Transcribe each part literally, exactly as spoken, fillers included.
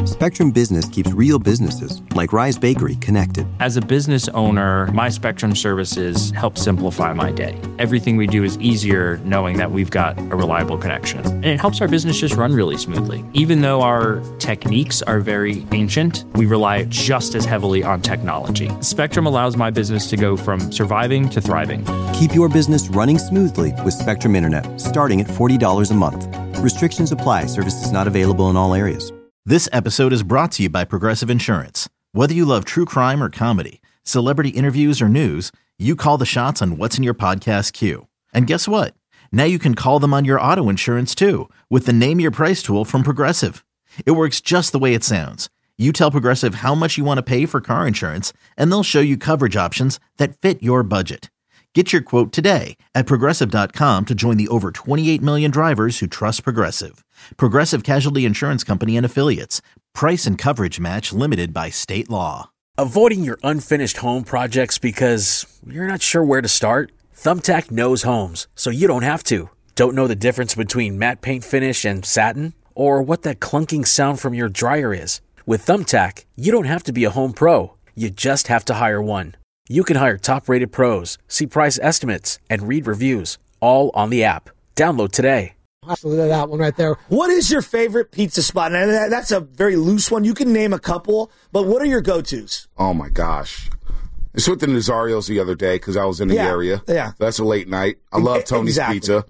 Spectrum Business keeps real businesses, like Rise Bakery, connected. As a business owner, my Spectrum services help simplify my day. Everything we do is easier knowing that we've got a reliable connection. And it helps our business just run really smoothly. Even though our techniques are very ancient, we rely just as heavily on technology. Spectrum allows my business to go from surviving to thriving. Keep your business running smoothly with Spectrum Internet, starting at forty dollars a month. Restrictions apply. Services not available in all areas. This episode is brought to you by Progressive Insurance. Whether you love true crime or comedy, celebrity interviews or news, you call the shots on what's in your podcast queue. And guess what? Now you can call them on your auto insurance too with the Name Your Price tool from Progressive. It works just the way it sounds. You tell Progressive how much you want to pay for car insurance, and they'll show you coverage options that fit your budget. Get your quote today at Progressive dot com to join the over twenty-eight million drivers who trust Progressive. Progressive Casualty Insurance Company and Affiliates. Price and coverage match limited by state law. Avoiding your unfinished home projects because you're not sure where to start? Thumbtack knows homes, so you don't have to. Don't know the difference between matte paint finish and satin? Or what that clunking sound from your dryer is? With Thumbtack, you don't have to be a home pro. You just have to hire one. You can hire top-rated pros, see price estimates, and read reviews, all on the app. Download today. Absolutely, that one right there. What is your favorite pizza spot? And that's a very loose one. You can name a couple, but what are your go-tos? Oh, my gosh. I went to Nazario's the other day because I was in the yeah, area. Yeah. That's a late night. I love Tony's exactly. Pizza.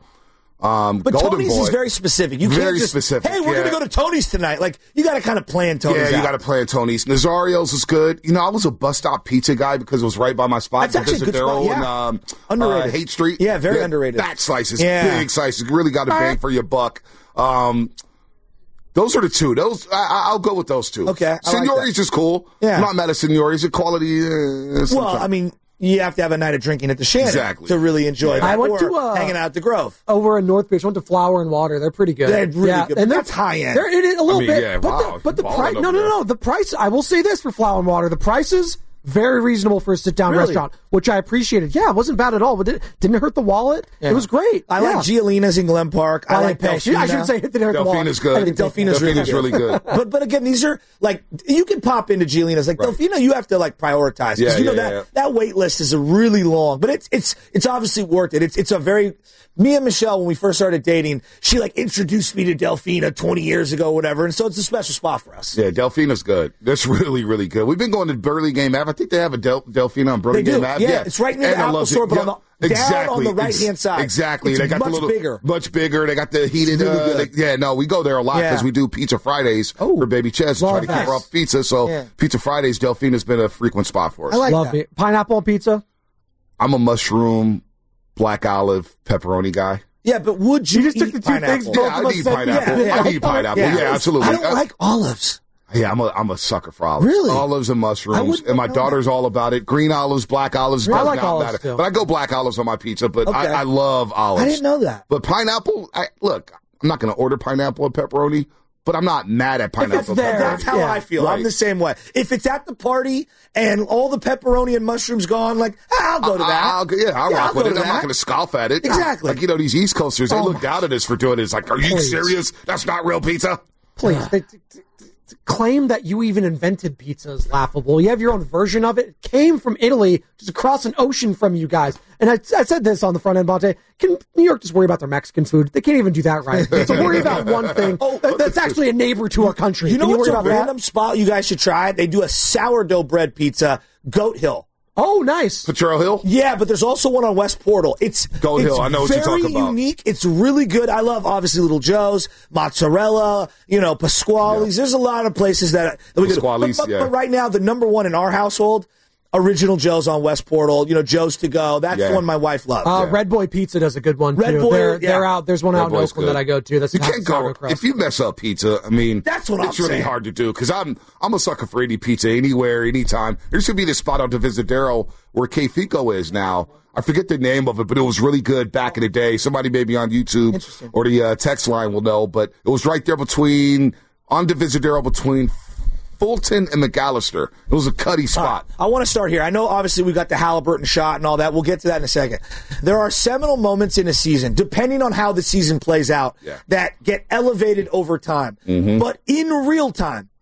Um, but Golden Tony's Boy, is very specific. You very can't just, specific. hey, we're yeah. going to go to Tony's tonight. Like, you got to kind of plan Tony's Yeah, you out. got to plan Tony's. Nazario's is good. You know, I was a bus stop pizza guy because it was right by my spot. That's actually a good spot, yeah. And, um, underrated. Uh, Haight Street. Yeah, very yeah, underrated. Fat slices, yeah. big slices. Really got a bang for your buck. Um, those are the two. Those I, I'll go with those two. Okay. Signori's like is cool. Yeah. I'm not mad at Signori's. The quality. Uh, well, I mean, you have to have a night of drinking at the Shannon exactly. to really enjoy yeah. that. I went or to uh, hanging out at the Grove over in North Beach. I went to Flower and Water. They're pretty good. They're really yeah. good. And that's high end. They're it is a little I mean, bit. yeah, but wow. the, but the Balling price. No, no, over no. The price. I will say this for Flower and Water. The prices very reasonable for a sit down really? restaurant, which I appreciated. Yeah, it wasn't bad at all. But it didn't hurt the wallet. Yeah. It was great. I yeah. like Giolina's in Glen Park. I, I like like Delfina. I shouldn't say it didn't hurt the wallet. Delfina's good. I think Delfina's, Delfina's really good. but but again, these are like you can pop into Giolina's. Like right. Delfina, you have to like prioritize because yeah, you know yeah, that yeah. that wait list is a really long. But it's it's it's obviously worth it. It's it's a very me and Michelle when we first started dating. She like introduced me to Delfina twenty years ago, whatever. And so it's a special spot for us. Yeah, Delfina's good. That's really really good. We've been going to Burlingame Ave. I think they have a Del- Delfina on Burlingame Ave. Yeah, yeah, it's right near and the Apple Store, but yeah, on the, exactly. down on the right-hand side. Exactly. It's they got much the little, bigger. Much bigger. They got the heated. Really uh, they, yeah, no, we go there a lot because yeah. we do Pizza Fridays oh, for Baby Ches to try to that. keep her off pizza. So yeah. Pizza Fridays, Delfina's been a frequent spot for us. I like Love that. it. Pineapple on pizza. I'm a mushroom, black olive, pepperoni guy. Yeah, but would you, You just eat took the two pineapple? things both Yeah, of I us eat said pineapple. yeah. I eat pineapple. Yeah. Yeah, absolutely. I don't Uh, like olives. Yeah, I'm a I'm a sucker for olives. Really? Olives and I mushrooms. wouldn't And my know daughter's all about it. Green olives, black olives, Really? does I like not olives matter. too. But I go black olives on my pizza, but Okay. I, I love olives. I didn't know that. But pineapple, I look, I'm not going to order pineapple and pepperoni, but I'm not mad at pineapple. it's there, and That's pepperoni. how Yeah. I feel. Right. I'm the same way. If it's at the party and all the pepperoni and mushrooms gone, like I'll go to that. I'll, go- yeah, I'll Yeah, rock I'll with go it. to I'm not that. going to scoff at it. Exactly. Like, you know, these East Coasters, they Oh look my- down at us for doing it. It's like, are you Please. serious? That's not real pizza. Please. They, t- t- t- claim that you even invented pizza is laughable. You have your own version of it. It came from Italy, just across an ocean from you guys. And I, I said this on the front end, Monte. Can New York just worry about their Mexican food? They can't even do that right. So worry about one thing. Oh, that, that's actually a neighbor to our country. You know Can what's worry a about that? random spot you guys should try? They do a sourdough bread pizza, Goat Hill. Oh, nice. Potrero Hill? Yeah, but there's also one on West Portal. It's Goat it's Hill, I know what you're very talking about. unique. It's really good. I love obviously Little Joe's, mozzarella, you know, Pasquale's. Yeah. There's a lot of places that, that we could. Pasquale's, but, but, yeah. but right now, the number one in our household, Original Joe's on West Portal. You know, Joe's to go. That's Yeah. the one my wife loves. Uh, Yeah. Red Boy Pizza does a good one, Red too. Boy, they're, yeah. they're out. There's one Red out in Boy's Oakland good. that I go to. That's You has can't sourdough go crust. if you mess up pizza. I mean, That's what it's I'm really saying. hard to do because I'm I'm a sucker for eating pizza anywhere, anytime. There should be this spot on Divisadero where K Fico is now. I forget the name of it, but it was really good back in the day. Somebody maybe on YouTube or the uh, text line will know, but it was right there between on Divisadero between Fulton and McAllister. It was a cutty spot. I want to start here. I know obviously we got the Halliburton shot and all that. We'll get to that in a second. There are seminal moments in a season, depending on how the season plays out, Yeah. that get elevated over time. Mm-hmm. But in real time,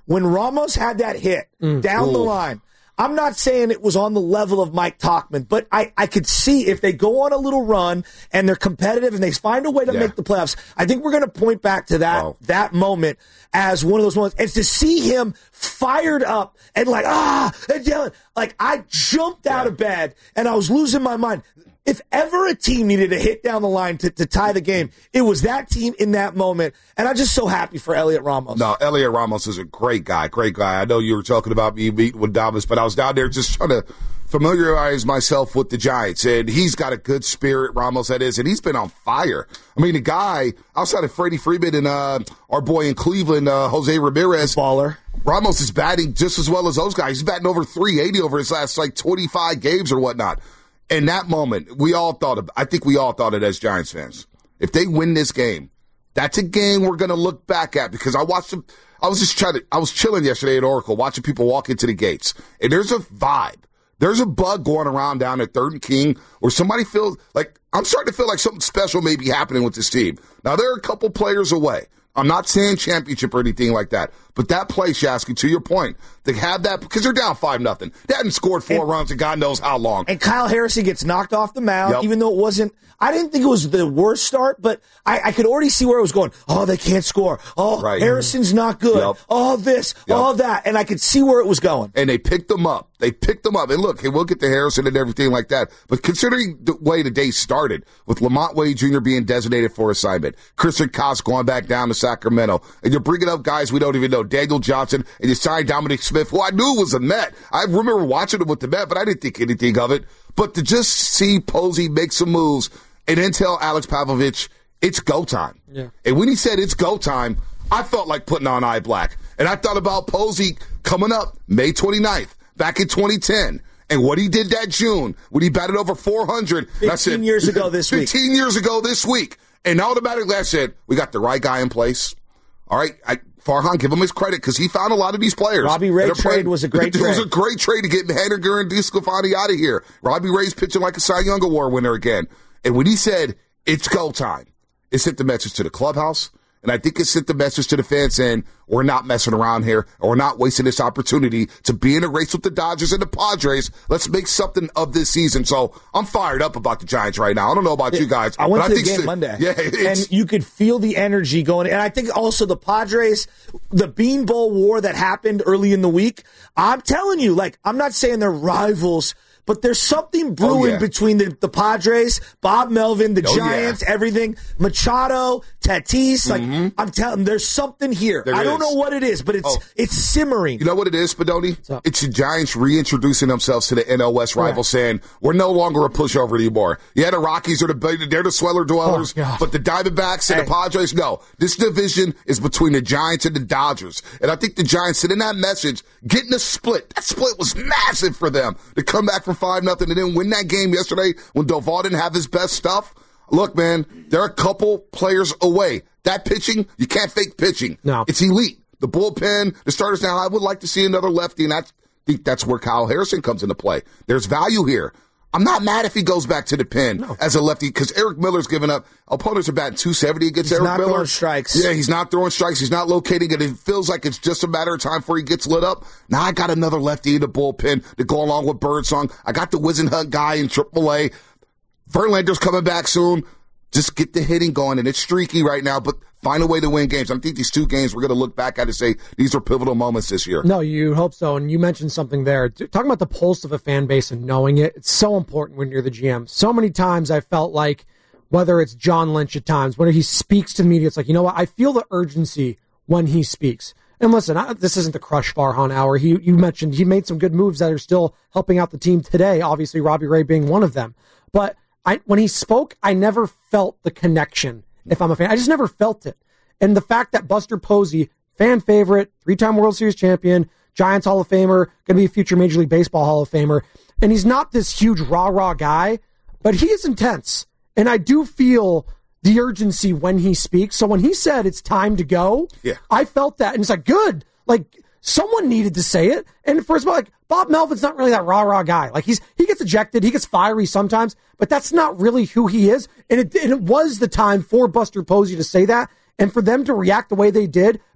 when Ramos had that hit mm. down Ooh. the line, I'm not saying it was on the level of Mike Tauchman, but I, I could see if they go on a little run and they're competitive and they find a way to yeah. make the playoffs, I think we're going to point back to that wow. that moment as one of those moments. And to see him fired up and like, ah, and yelling, like I jumped out yeah. of bed and I was losing my mind. If ever a team needed a hit down the line to, to tie the game, it was that team in that moment. And I'm just so happy for Elliot Ramos. No, Elliot Ramos is a great guy, great guy. I know you were talking about me meeting with Davis, but I was down there just trying to familiarize myself with the Giants. And he's got a good spirit, Ramos, that is, and he's been on fire. I mean, the guy, outside of Freddie Freeman and uh, our boy in Cleveland, uh, Jose Ramirez. Baller. Ramos is batting just as well as those guys. He's batting over three eighty over his last, like, twenty-five games or whatnot. In that moment, we all thought of, I think we all thought it as Giants fans. If they win this game, that's a game we're going to look back at because I watched them. I was just trying to, I was chilling yesterday at Oracle watching people walk into the gates and there's a vibe. There's a bug going around down at Third and King where somebody feels like, I'm starting to feel like something special may be happening with this team. Now, they're a couple players away. I'm not saying championship or anything like that, but that play, Shasky, to your point, they have that because they're down five nothing. They hadn't scored four and, runs in God knows how long. And Kyle Harrison gets knocked off the mound, yep. even though it wasn't. I didn't think it was the worst start, but I, I could already see where it was going. Oh, they can't score. Oh, right. Harrison's not good. Yep. Oh, this, yep. all that, and I could see where it was going. And they picked them up. They picked them up. And look, hey, we'll get to Harrison and everything like that. But considering the way the day started, with Lamont Wade Junior being designated for assignment, Christian Koss going back down to Sacramento, and you're bringing up guys we don't even know, Daniel Johnson, and you signed Dominic Smith, who I knew was a Met. I remember watching him with the Met, but I didn't think anything of it. But to just see Posey make some moves and then tell Alex Pavlovich, it's go time. Yeah. And when he said it's go time, I felt like putting on eye black. And I thought about Posey coming up May twenty-ninth, back in twenty ten. And what he did that June, when he batted over four hundred. fifteen years ago this week. fifteen years ago this week. And automatically I said, we got the right guy in place. All right, I, Farhan, give him his credit because he found a lot of these players. Robbie Ray trade playing, was a great it trade. It was a great trade to get Haniger and DeSclafani out of here. Robbie Ray's pitching like a Cy Young Award winner again. And when he said, it's go time, it sent the message to the clubhouse. And I think it sent the message to the fans saying, we're not messing around here, or we're not wasting this opportunity to be in a race with the Dodgers and the Padres. Let's make something of this season. So I'm fired up about the Giants right now. I don't know about you guys. I went but to I the think game so, Monday, yeah, and you could feel the energy going. And I think also the Padres, the Bean Bowl war that happened early in the week, I'm telling you, like, I'm not saying they're rivals, but there's something brewing oh, yeah. between the, the Padres, Bob Melvin, the oh, Giants, yeah. everything. Machado, Tatis. Like, mm-hmm. I'm telling there's something here. There I is. don't know what it is, but it's oh. it's simmering. You know what it is, Spadoni? It's the Giants reintroducing themselves to the N L West rival, yeah. saying, we're no longer a pushover anymore. Yeah, the Rockies are the, they're the Sweller dwellers, oh, but the Diamondbacks and hey. the Padres, no. This division is between the Giants and the Dodgers. And I think the Giants, sending that message, getting a split. That split was massive for them to come back from five nothing and then win that game yesterday when Doval didn't have his best stuff. Look, man, they're a couple players away. That pitching, you can't fake pitching. No. It's elite. The bullpen, the starters now, I would like to see another lefty, and I think that's where Kyle Harrison comes into play. There's value here. I'm not mad if he goes back to the pen no. as a lefty because Eric Miller's given up. Opponents are batting two seventy against he's Eric not Miller. Throwing strikes. Yeah, he's not throwing strikes. He's not locating it. It feels like it's just a matter of time before he gets lit up. Now I got another lefty in the bullpen to go along with Birdsong. I got the Wisenhunt guy in triple A. Verlander's coming back soon. Just get the hitting going, and it's streaky right now, but find a way to win games. I think these two games we're going to look back at and say these are pivotal moments this year. No, you hope so, and you mentioned something there. Talking about the pulse of a fan base and knowing it, it's so important when you're the G M. So many times I felt like, whether it's John Lynch at times, when he speaks to the media, it's like, you know what, I feel the urgency when he speaks. And listen, I, this isn't the crush Farhan hour. He, you mentioned he made some good moves that are still helping out the team today, obviously Robbie Ray being one of them. But I, when he spoke, I never felt the connection, if I'm a fan. I just never felt it. And the fact that Buster Posey, fan favorite, three-time World Series champion, Giants Hall of Famer, going to be a future Major League Baseball Hall of Famer, and he's not this huge rah-rah guy, but he is intense. And I do feel the urgency when he speaks. So when he said it's time to go, yeah. I felt that. And it's like, good. Like, someone needed to say it. And first of all, like, Bob Melvin's not really that rah-rah guy. Like, he's he gets ejected, he gets fiery sometimes, but that's not really who he is. And it, and it was the time for Buster Posey to say that, and for them to react the way they did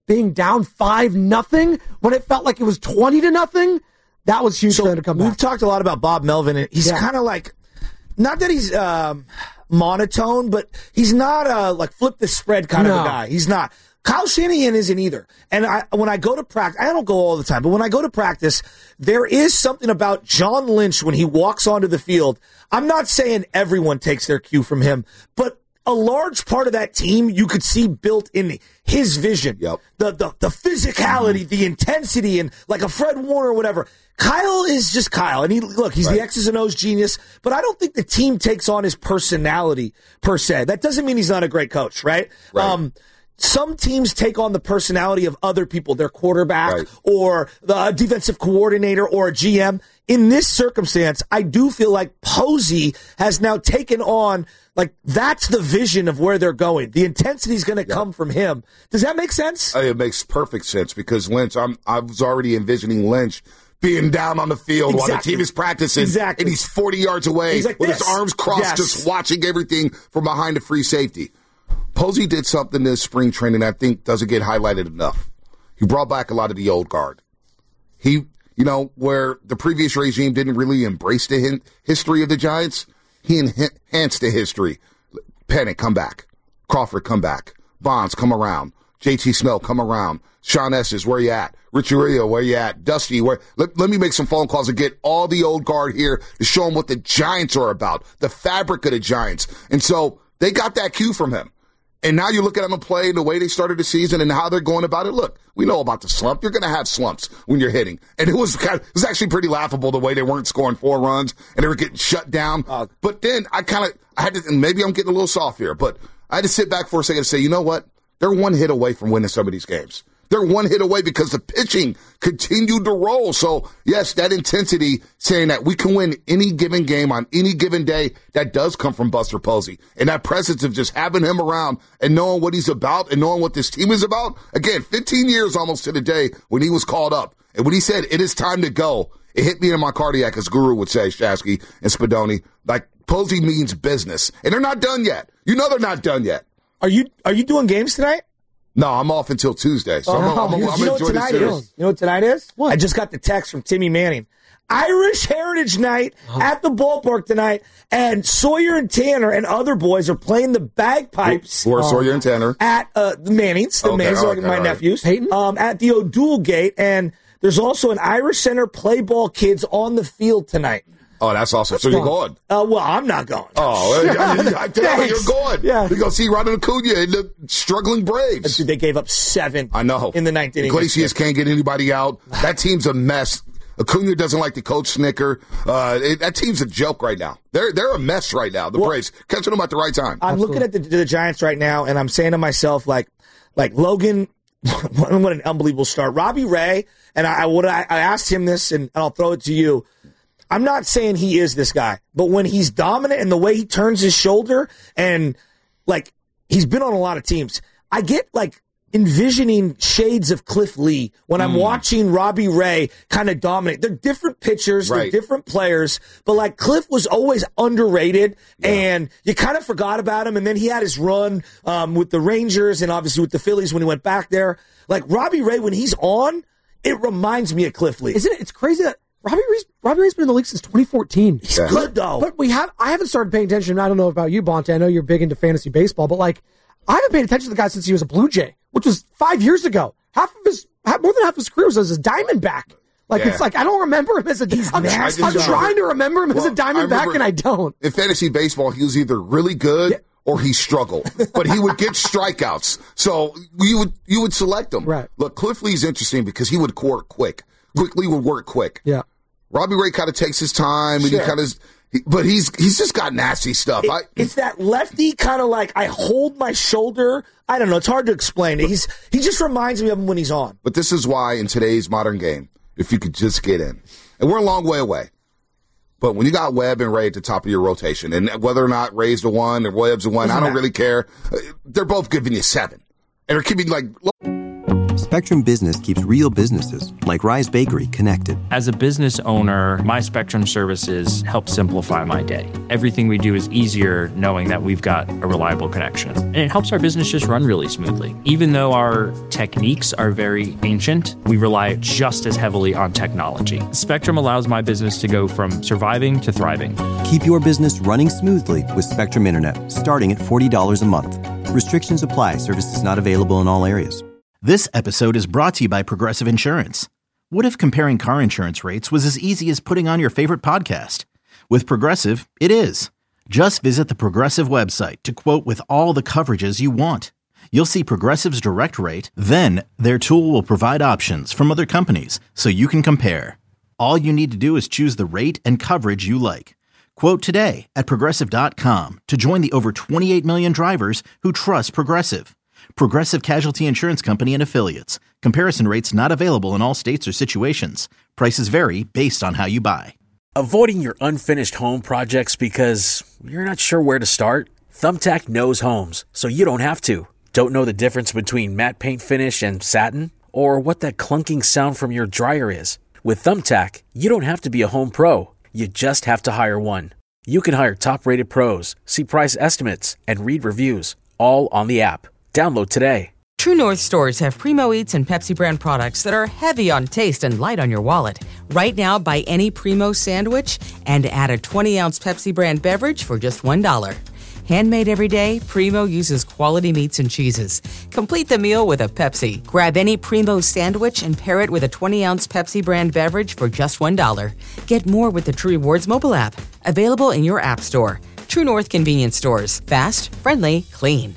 being down five nothing when it felt like it was twenty to nothing. That was huge so for them to come back. We've talked a lot about Bob Melvin, and he's yeah. kind of like, not that he's um, monotone, but he's not a like flip the spread kind no. of a guy. He's not. Kyle Shanahan isn't either. And I, when I go to practice, I don't go all the time, but when I go to practice, there is something about John Lynch when he walks onto the field. I'm not saying everyone takes their cue from him, but a large part of that team you could see built in his vision. Yep. The, the, the physicality, mm-hmm. the intensity, and like a Fred Warner or whatever. Kyle is just Kyle. And he, look, he's right. the X's and O's genius, but I don't think the team takes on his personality per se. That doesn't mean he's not a great coach, right? Right. Um, Some teams take on the personality of other people, their quarterback right. or the defensive coordinator or a G M. In this circumstance, I do feel like Posey has now taken on, like, that's the vision of where they're going. The intensity is going to yeah. come from him. Does that make sense? It makes perfect sense because Lynch, I'm, I was already envisioning Lynch being down on the field exactly. while the team is practicing. Exactly. And he's forty yards away like with this. his arms crossed, yes. just watching everything from behind the free safety. Posey did something this spring training I think doesn't get highlighted enough. He brought back a lot of the old guard. He, you know, where the previous regime didn't really embrace the hin- history of the Giants, he enhanced the history. Pennant, come back. Crawford, come back. Bonds, come around. J T Snow, come around. Sean Estes, where you at? Richie Rio, where you at? Dusty, where? Let, let me make some phone calls and get all the old guard here to show them what the Giants are about, the fabric of the Giants. And so they got that cue from him. And now you look at them play and the way they started the season and how they're going about it. Look, we know about the slump. You're going to have slumps when you're hitting. And it was kind of, it was actually pretty laughable the way they weren't scoring four runs and they were getting shut down. Uh, but then I kind of, I had to, and maybe I'm getting a little soft here, but I had to sit back for a second and say, you know what? They're one hit away from winning some of these games. They're one hit away because the pitching continued to roll. So, yes, that intensity saying that we can win any given game on any given day, that does come from Buster Posey. And that presence of just having him around and knowing what he's about and knowing what this team is about. Again, fifteen years almost to the day when he was called up. And when he said, it is time to go, it hit me in my cardiac, as Guru would say, Shasky and Spadoni. Like, Posey means business. And they're not done yet. You know they're not done yet. Are you, are you doing games tonight? No, I'm off until Tuesday. So oh, I'm, I'm, I'm, I'm you know what tonight is? You know what tonight is? What? I just got the text from Timmy Manning. Irish Heritage Night oh. at the ballpark tonight, and Sawyer and Tanner and other boys are playing the bagpipes. Who are Sawyer and Tanner? At uh, the Mannings. The okay, Mannings are okay, my right. nephews. Peyton? Um, at the O'Doul Gate, and there's also an Irish Center play ball kids on the field tonight. Oh, that's awesome. That's so fun. You're going? Uh, well, I'm not going. Oh, I, I, I tell you, you're going. Yeah. You're going to see Ronald Acuna and the struggling Braves. Dude, they gave up seven I know. in the ninth inning. Iglesias can't get anybody out. That team's a mess. Acuna doesn't like to coach Snicker. Uh, it, that team's a joke right now. They're they're a mess right now, the well, Braves. Catching them at the right time. I'm Absolutely. looking at the, the Giants right now, and I'm saying to myself, like, like Logan, what an unbelievable start. Robbie Ray, and I, I, would, I, I asked him this, and I'll throw it to you. I'm not saying he is this guy, but when he's dominant and the way he turns his shoulder and, like, he's been on a lot of teams, I get, like, envisioning shades of Cliff Lee when I'm mm. watching Robbie Ray kind of dominate. They're different pitchers, right. they're different players, but, like, Cliff was always underrated, yeah. and you kind of forgot about him, and then he had his run um, with the Rangers and obviously with the Phillies when he went back there. Like, Robbie Ray, when he's on, it reminds me of Cliff Lee. Isn't it? It's crazy that Robbie Ray's, Robbie Ray's been in the league since twenty fourteen. He's yeah. good, though. But we have, I haven't started paying attention. I don't know about you, Bonte. I know you're big into fantasy baseball, but like, I haven't paid attention to the guy since he was a Blue Jay, which was five years ago. Half of his, half, more than half of his career was as a Diamondback. Like, yeah. it's like, I don't remember him as a, I'm, I'm trying to remember him well, as a Diamondback, and I don't. In fantasy baseball, he was either really good yeah. or he struggled, but he would get strikeouts. So you would, you would select him. Right. Look, Cliff Lee's interesting because he would work quick. Quickly would work quick. Yeah. Robbie Ray kind of takes his time, and sure. he kind of, but he's he's just got nasty stuff. It, I, it's that lefty kind of like I hold my shoulder. I don't know. It's hard to explain. But, he's he just reminds me of him when he's on. But this is why in today's modern game, if you could just get in, and we're a long way away. But when you got Webb and Ray at the top of your rotation, and whether or not Ray's the one or Webb's the one, I don't really care. They're both giving you seven, and they're keeping like. Spectrum Business keeps real businesses, like Rise Bakery, connected. As a business owner, my Spectrum services help simplify my day. Everything we do is easier knowing that we've got a reliable connection. And it helps our business just run really smoothly. Even though our techniques are very ancient, we rely just as heavily on technology. Spectrum allows my business to go from surviving to thriving. Keep your business running smoothly with Spectrum Internet, starting at forty dollars a month. Restrictions apply. Services not available in all areas. This episode is brought to you by Progressive Insurance. What if comparing car insurance rates was as easy as putting on your favorite podcast? With Progressive, it is. Just visit the Progressive website to quote with all the coverages you want. You'll see Progressive's direct rate, then their tool will provide options from other companies so you can compare. All you need to do is choose the rate and coverage you like. Quote today at Progressive dot com to join the over twenty-eight million drivers who trust Progressive. Progressive Casualty Insurance Company and Affiliates. Comparison rates not available in all states or situations. Prices vary based on how you buy. Avoiding your unfinished home projects because you're not sure where to start? Thumbtack knows homes, so you don't have to. Don't know the difference between matte paint finish and satin? Or what that clunking sound from your dryer is? With Thumbtack, you don't have to be a home pro. You just have to hire one. You can hire top-rated pros, see price estimates, and read reviews, all on the app. Download today. True North stores have Primo Eats and Pepsi brand products that are heavy on taste and light on your wallet. Right now, buy any Primo sandwich and add a twenty-ounce Pepsi brand beverage for just one dollar. Handmade every day, Primo uses quality meats and cheeses. Complete the meal with a Pepsi. Grab any Primo sandwich and pair it with a twenty-ounce Pepsi brand beverage for just one dollar. Get more with the True Rewards mobile app. Available in your app store. True North convenience stores. Fast, friendly, clean.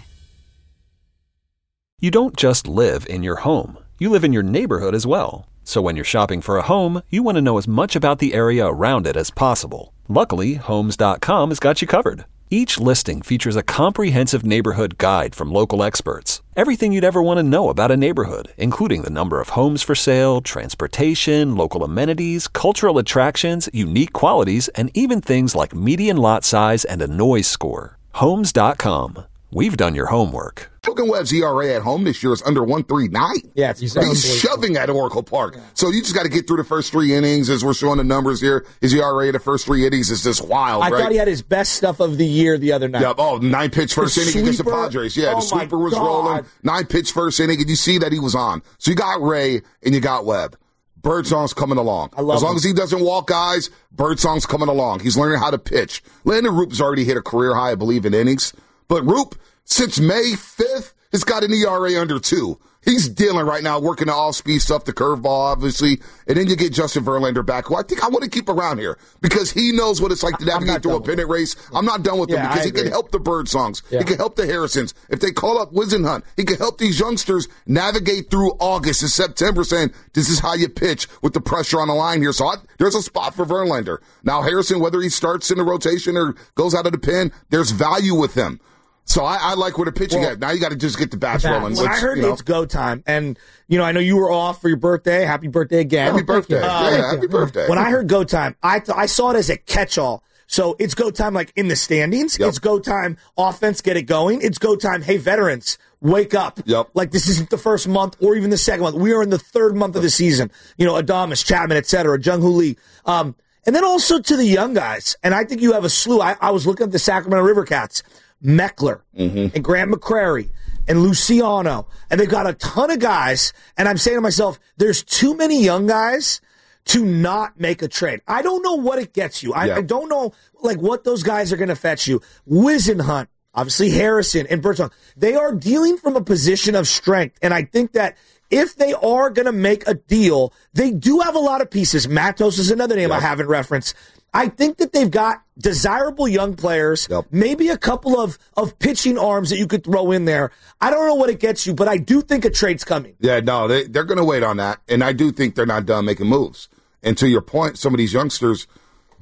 You don't just live in your home. You live in your neighborhood as well. So when you're shopping for a home, you want to know as much about the area around it as possible. Luckily, Homes dot com has got you covered. Each listing features a comprehensive neighborhood guide from local experts. Everything you'd ever want to know about a neighborhood, including the number of homes for sale, transportation, local amenities, cultural attractions, unique qualities, and even things like median lot size and a noise score. Homes dot com. We've done your homework. Broken Webb's E R A at home this year is under one point three nine. Yeah, it's He's shoving at Oracle Park. Yeah. So you just got to get through the first three innings as we're showing the numbers here. His E R A the first three innings is just wild, I right? thought he had his best stuff of the year the other night. Yeah, oh, nine pitch first the inning sweeper, against the Padres. Yeah, oh the sweeper was God. rolling. Nine pitch first inning, and you see that he was on. So you got Ray and you got Webb. Birdsong's coming along. I love as long him. as he doesn't walk guys, Birdsong's coming along. He's learning how to pitch. Landon Roop's already hit a career high, I believe, in innings. But Roop, since May fifth, has got an E R A under two. He's dealing right now, working the off-speed stuff, the curveball, obviously. And then you get Justin Verlander back, who I think I want to keep around here because he knows what it's like to navigate through a pennant race. I'm not done with yeah, him because I he agree. can help the Birdsongs. Yeah. He can help the Harrisons. If they call up Wisenhunt, he can help these youngsters navigate through August and September saying, this is how you pitch with the pressure on the line here. So I, there's a spot for Verlander. Now, Harrison, whether he starts in the rotation or goes out of the pen, there's value with him. So I, I like where the pitching well, at. Now you got to just get the bats the bat. rolling. When Let's, I heard you know. it's go time, and you know, I know you were off for your birthday. Happy birthday again! Happy birthday! Uh, yeah, happy birthday! When I heard go time, I th- I saw it as a catch-all. So it's go time, like in the standings. Yep. It's go time. Offense, get it going. It's go time. Hey, veterans, wake up! Yep. Like this isn't the first month or even the second month. We are in the third month of the season. You know, Adames, Chapman, et cetera. Jung Hoo Lee. Um, and then also to the young guys. And I think you have a slew. I, I was looking at the Sacramento River Cats. Meckler mm-hmm. and Grant McCrary and Luciano, and they've got a ton of guys, and I'm saying to myself, there's too many young guys to not make a trade. I don't know what it gets you. I, yeah. I don't know like what those guys are going to fetch you. Wisenhunt, obviously Harrison and Birdsong, they are dealing from a position of strength, and I think that if they are going to make a deal, they do have a lot of pieces. Matos is another name yep. I haven't referenced. I think that they've got desirable young players, yep. maybe a couple of, of pitching arms that you could throw in there. I don't know what it gets you, but I do think a trade's coming. Yeah, no, they, they're going to wait on that. And I do think they're not done making moves. And to your point, some of these youngsters,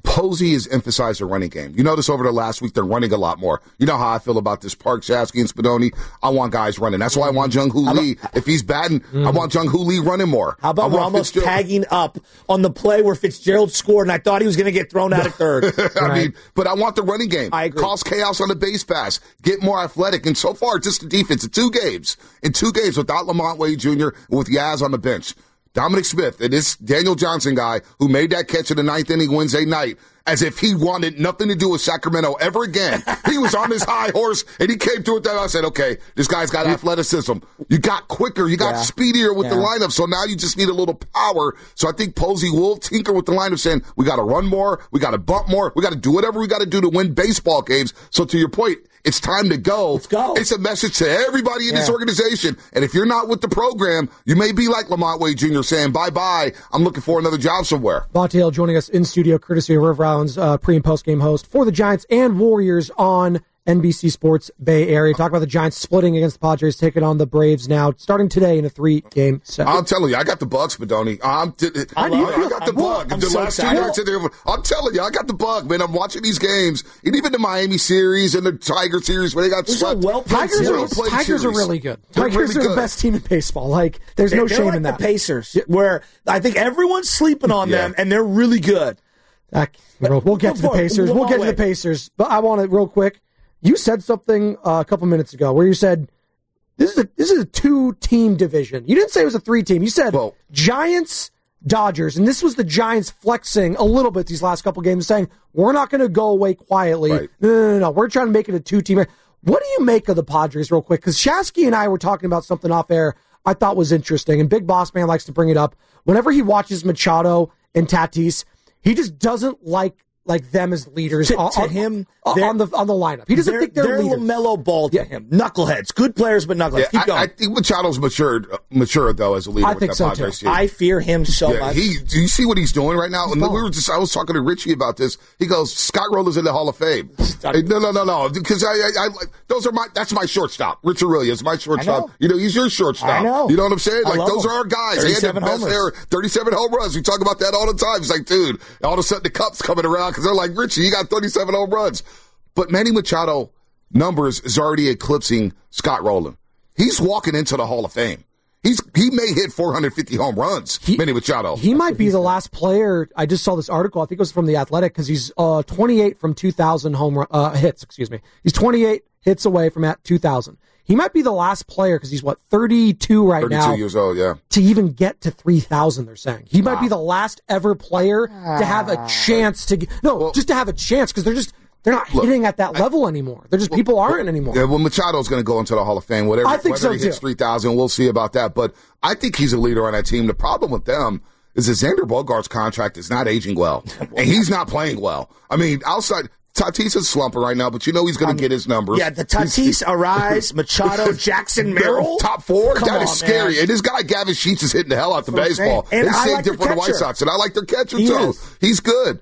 Posey has emphasized the running game. You notice over the last week, they're running a lot more. You know how I feel about this Park, Shasky, and Spadoni. I want guys running. That's why I want Jung-Hoo Lee. If he's batting, mm-hmm. I want Jung-Hoo Lee running more. How about Ramos tagging up on the play where Fitzgerald scored, and I thought he was going to get thrown out at third. I right. mean, but I want the running game. I agree. Cause chaos on the base pass. Get more athletic. And so far, just the defense in two games. In two games without Lamont Wade Junior and with Yaz on the bench. Dominic Smith and this Daniel Johnson guy who made that catch in the ninth inning Wednesday night as if he wanted nothing to do with Sacramento ever again. He was on his high horse, and he came through it. Then I said, okay, this guy's got athleticism. You got quicker. You got yeah. speedier with yeah. the lineup, so now you just need a little power. So I think Posey will tinker with the lineup saying, we got to run more, we got to bump more, we got to do whatever we got to do to win baseball games. So to your point, it's time to go. Let's go. It's a message to everybody in yeah. this organization. And if you're not with the program, you may be like Lamont Wade Junior saying, bye-bye, I'm looking for another job somewhere. Montiel joining us in studio, courtesy of River Island's uh, pre- and post-game host for the Giants and Warriors on N B C Sports Bay Area. Talk about the Giants splitting against the Padres, taking on the Braves now, starting today in a three-game set. I'm telling you, I got the bug, Spadoni. I'm t- I, I, I got the bug. I'm the so last two nights in there, I'm telling you, I got the bug, man. I'm watching these games, and even the Miami series and the Tiger series where they got swept. Well Tigers, are, Tigers series. are really good. They're Tigers really are the good. best team in baseball. Like, there's they're, no they're shame like in that. The Pacers, where I think everyone's sleeping on yeah. them, and they're really good. Uh, we'll, we'll get to the Pacers. We'll get to the Pacers. But I want to, real quick, you said something uh, a couple minutes ago where you said this is a this is a two-team division. You didn't say it was a three-team. You said well, Giants, Dodgers, and this was the Giants flexing a little bit these last couple games, saying we're not going to go away quietly. Right. No, no, no, no. We're trying to make it a two-team. What do you make of the Padres, real quick? Because Shasky and I were talking about something off air I thought was interesting, and Big Boss Man likes to bring it up. Whenever he watches Machado and Tatis, he just doesn't like like them as leaders to, on, to him on the on the lineup. He doesn't they're, think they're, they're leaders. LaMelo Ball to yeah. him. Knuckleheads, good players, but knuckleheads. Yeah, Keep going. I, I think Machado's matured, uh, matured though as a leader. I with think that so Padres too. team. I fear him so yeah, much. He, do you see what he's doing right now? And we were just, I was talking to Richie about this. He goes, Scott Rowland's in the Hall of Fame. Hey, no, no, no, no, because I, I, I, those are my, that's my shortstop. Rich Aurelia is my shortstop. You know, he's your shortstop. I know. You know what I'm saying? I Like those him. are our guys. They had the best era, thirty-seven home runs. We talk about that all the time. It's like, dude, all of a sudden the Cubs coming around because they're like, Richie, you got thirty-seven home runs. But Manny Machado numbers is already eclipsing Scott Rowland. He's walking into the Hall of Fame. He's he may hit four hundred fifty home runs, he, Manny Machado. He might be the last player. I just saw this article. I think it was from The Athletic because he's uh, twenty-eight from two thousand home uh, hits. Excuse me. He's twenty-eight hits away from at two thousand. He might be the last player because he's, what, thirty-two right thirty-two now. thirty-two years old, yeah. To even get to three thousand, they're saying. He wow. might be the last ever player to have a chance to get, no, well, just to have a chance because they're just, they're not look, hitting at that level I, anymore. They're just, well, people aren't anymore. Yeah, well, Machado's going to go into the Hall of Fame. Whatever, I think whether so he hits too. three thousand, we'll see about that. But I think he's a leader on that team. The problem with them is that Xander Bogaerts' contract is not aging well, and he's not playing well. I mean, outside, Tatis is slumping right now, but you know he's going to um, get his numbers. Yeah, the Tatis, Arise, Machado, Jackson, Merrill. Top four? Come that on, is scary. Man. And this guy, Gavin Sheets, is hitting the hell out the baseball. And they I saved like him for the White Sox, and I like their catcher, he too. Is. He's good.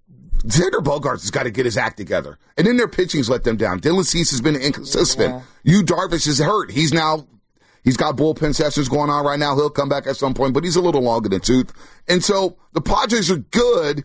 Xander Bogaerts has got to get his act together. And then their pitching's let them down. Dylan Cease has been inconsistent. Yeah. Yu Darvish is hurt. He's now... He's got bullpen sessions going on right now. He'll come back at some point, but he's a little long in the tooth. And so the Padres are good,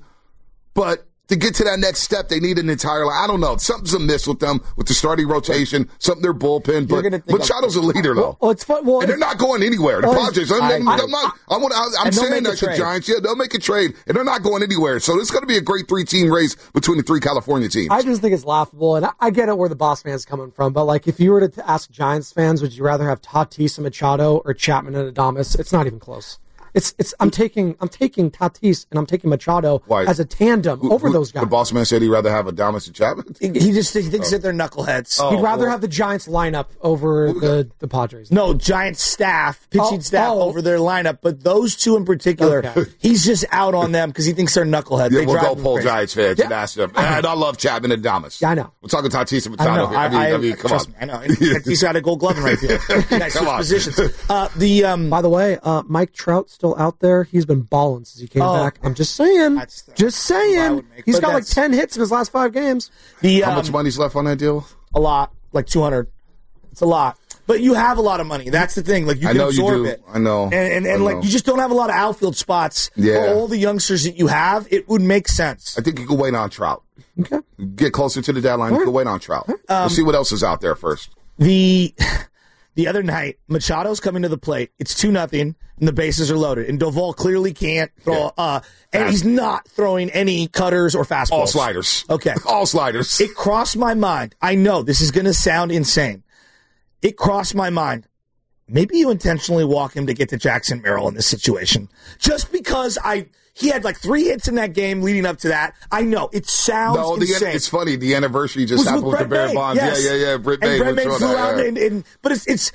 but to get to that next step, they need an entire, I don't know, something's amiss with them, with the starting rotation, something their bullpen, but Machado's a leader, though. Well, it's fun. Well, and they're not going anywhere. The well, Padres, I'm, I, I'm, I, I'm, not, I'm, I'm, I'm saying that the Giants, yeah, they'll make a trade, and they're not going anywhere. So it's going to be a great three-team race between the three California teams. I just think it's laughable, and I, I get it where the boss man's coming from, but like if you were to ask Giants fans, would you rather have Tatis and Machado or Chapman and Adames? It's not even close. It's it's. I'm taking I'm taking Tatis and I'm taking Machado Why? as a tandem who, over who, those guys. The boss man said he'd rather have Adames and Chapman. He, he just he thinks oh. that they're knuckleheads. Oh, He'd rather well. have the Giants lineup over the, the Padres. No, Giants staff, pitching oh, staff oh. over their lineup, but those two in particular, okay. he's just out on them because he thinks they're knuckleheads. Yeah, they we'll go pull crazy. Giants fans yeah. and ask them. And I love Chapman and Adames. Yeah, I know. We're talking Tatis and Machado. I know. I mean, I, I, I mean come trust on. Me, I know. He's got a gold glove in right field. Nice Come on. positions. Uh, the um, By the way, uh, Mike Trout's still out there. He's been balling since he came oh, back. I'm just saying. Just saying. Make, He's got like ten hits in his last five games. The, How um, much money's left on that deal? A lot. Like two hundred. It's a lot. But you have a lot of money. That's the thing. Like you I can know absorb you do. it. I know. And and, and I like know. you just don't have a lot of outfield spots Yeah. for all the youngsters that you have. It would make sense. I think you can wait on Trout. Okay. Get closer to the deadline. You can wait on Trout. we'll see what else is out there first. The the other night, Machado's coming to the plate. It's two nothing, and the bases are loaded. And Doval clearly can't throw. Yeah. Uh, and he's not throwing any cutters or fastballs. All sliders. Okay. All sliders. It crossed my mind. I know this is going to sound insane. It crossed my mind. Maybe you intentionally walk him to get to Jackson Merrill in this situation. Just because I he had like three hits in that game leading up to that. I know. It sounds no, the, insane. it's funny. The anniversary just Was happened with, with the Barry May. Bonds. Yes. Yeah, yeah, yeah. Britt and May. Brett May went flew through that, out, yeah. and, and but it's it's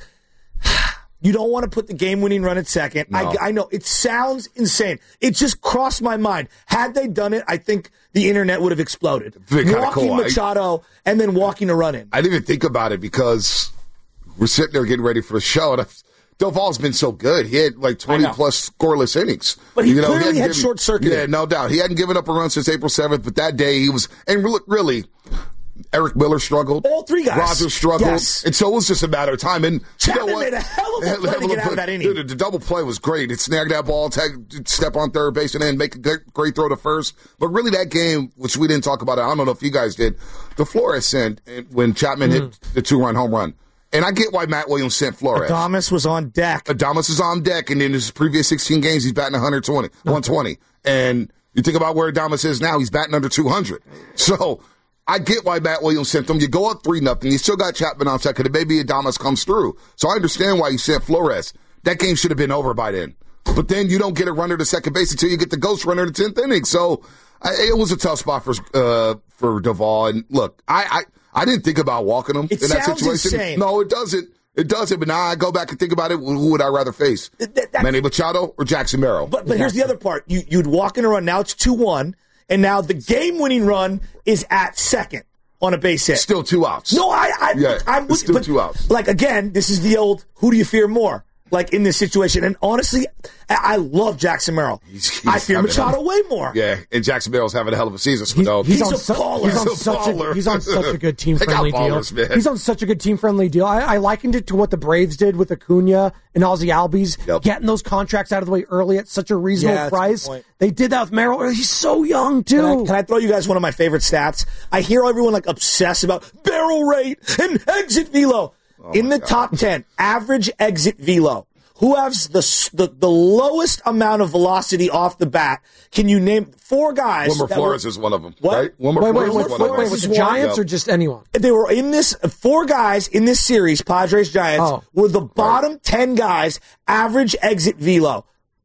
you don't want to put the game-winning run at second. No. I, I know it sounds insane. It just crossed my mind. Had they done it, I think the internet would have exploded. Kinda Walking cool. Machado and then walking a run in. I didn't even think about it because we're sitting there getting ready for the show, and I, Doval's been so good. He had like twenty plus scoreless innings. But he you know, clearly hadn't had given- short-circuited. Yeah, no doubt. He hadn't given up a run since April seventh, but that day he was, and re- really, Eric Miller struggled. All three guys. Rogers struggled. Yes. And so it was just a matter of time. And Chapman you know what? made a hell of a play to get out of that inning. Dude, the double play was great. It snagged that ball, tag, step on third base, and then make a great, great throw to first. But really, that game, which we didn't talk about, I don't know if you guys did, the Flores sent when Chapman mm. hit the two-run home run. And I get why Matt Williams sent Flores. Adames was on deck. Adames is on deck, and in his previous sixteen games, he's batting one twenty, one twenty. And you think about where Adames is now, he's batting under two hundred. So I get why Matt Williams sent him. You go up three nothing. You still got Chapman on second, and maybe Adames comes through. So I understand why you sent Flores. That game should have been over by then. But then you don't get a runner to second base until you get the ghost runner to tenth inning. So I, it was a tough spot for uh, for Doval. And look, I, I I didn't think about walking him It in that sounds situation. insane. No, it doesn't. It doesn't. But now I go back and think about it. Who would I rather face? That- that- Manny Machado or Jackson Merrill? But but here's the other part. You you'd walk in a run. Now it's two one, and now the game-winning run is at second on a base hit. Still two outs. No, I, I Yeah, I'm it's with still but, two outs. Like again, this is the old who do you fear more? Like in this situation, and honestly, I, I love Jackson Merrill. He's- he's I fear having Machado a- way more. Yeah, and Jackson Merrill's having a hell of a season. So no, He's, He's on a su- baller. he's on He's a such a baller. he's on such a good team They got friendly deal. ballers, man. He's on such a good team friendly deal. I, I likened it to what the Braves did with Acuna and Ozzie Albies, Yep. getting those contracts out of the way early at such a reasonable Yeah, that's a good price. point. They did that with Merrill. He's so young too. Can I, can I throw you guys one of my favorite stats? I hear everyone like obsess about barrel rate and exit velo. Oh In the top ten, average exit velo. Who has the, the the lowest amount of velocity off the bat? Can you name four guys? Wilmer that Flores were- is one of them, What? right? Wilmer wait, wait, Flores wait, is wait, one of wait, them. with the Flores is one. Giants Yep. or just anyone? They were in this, four guys in this series, Padres Giants, Oh. were the bottom ten guys, average exit velo.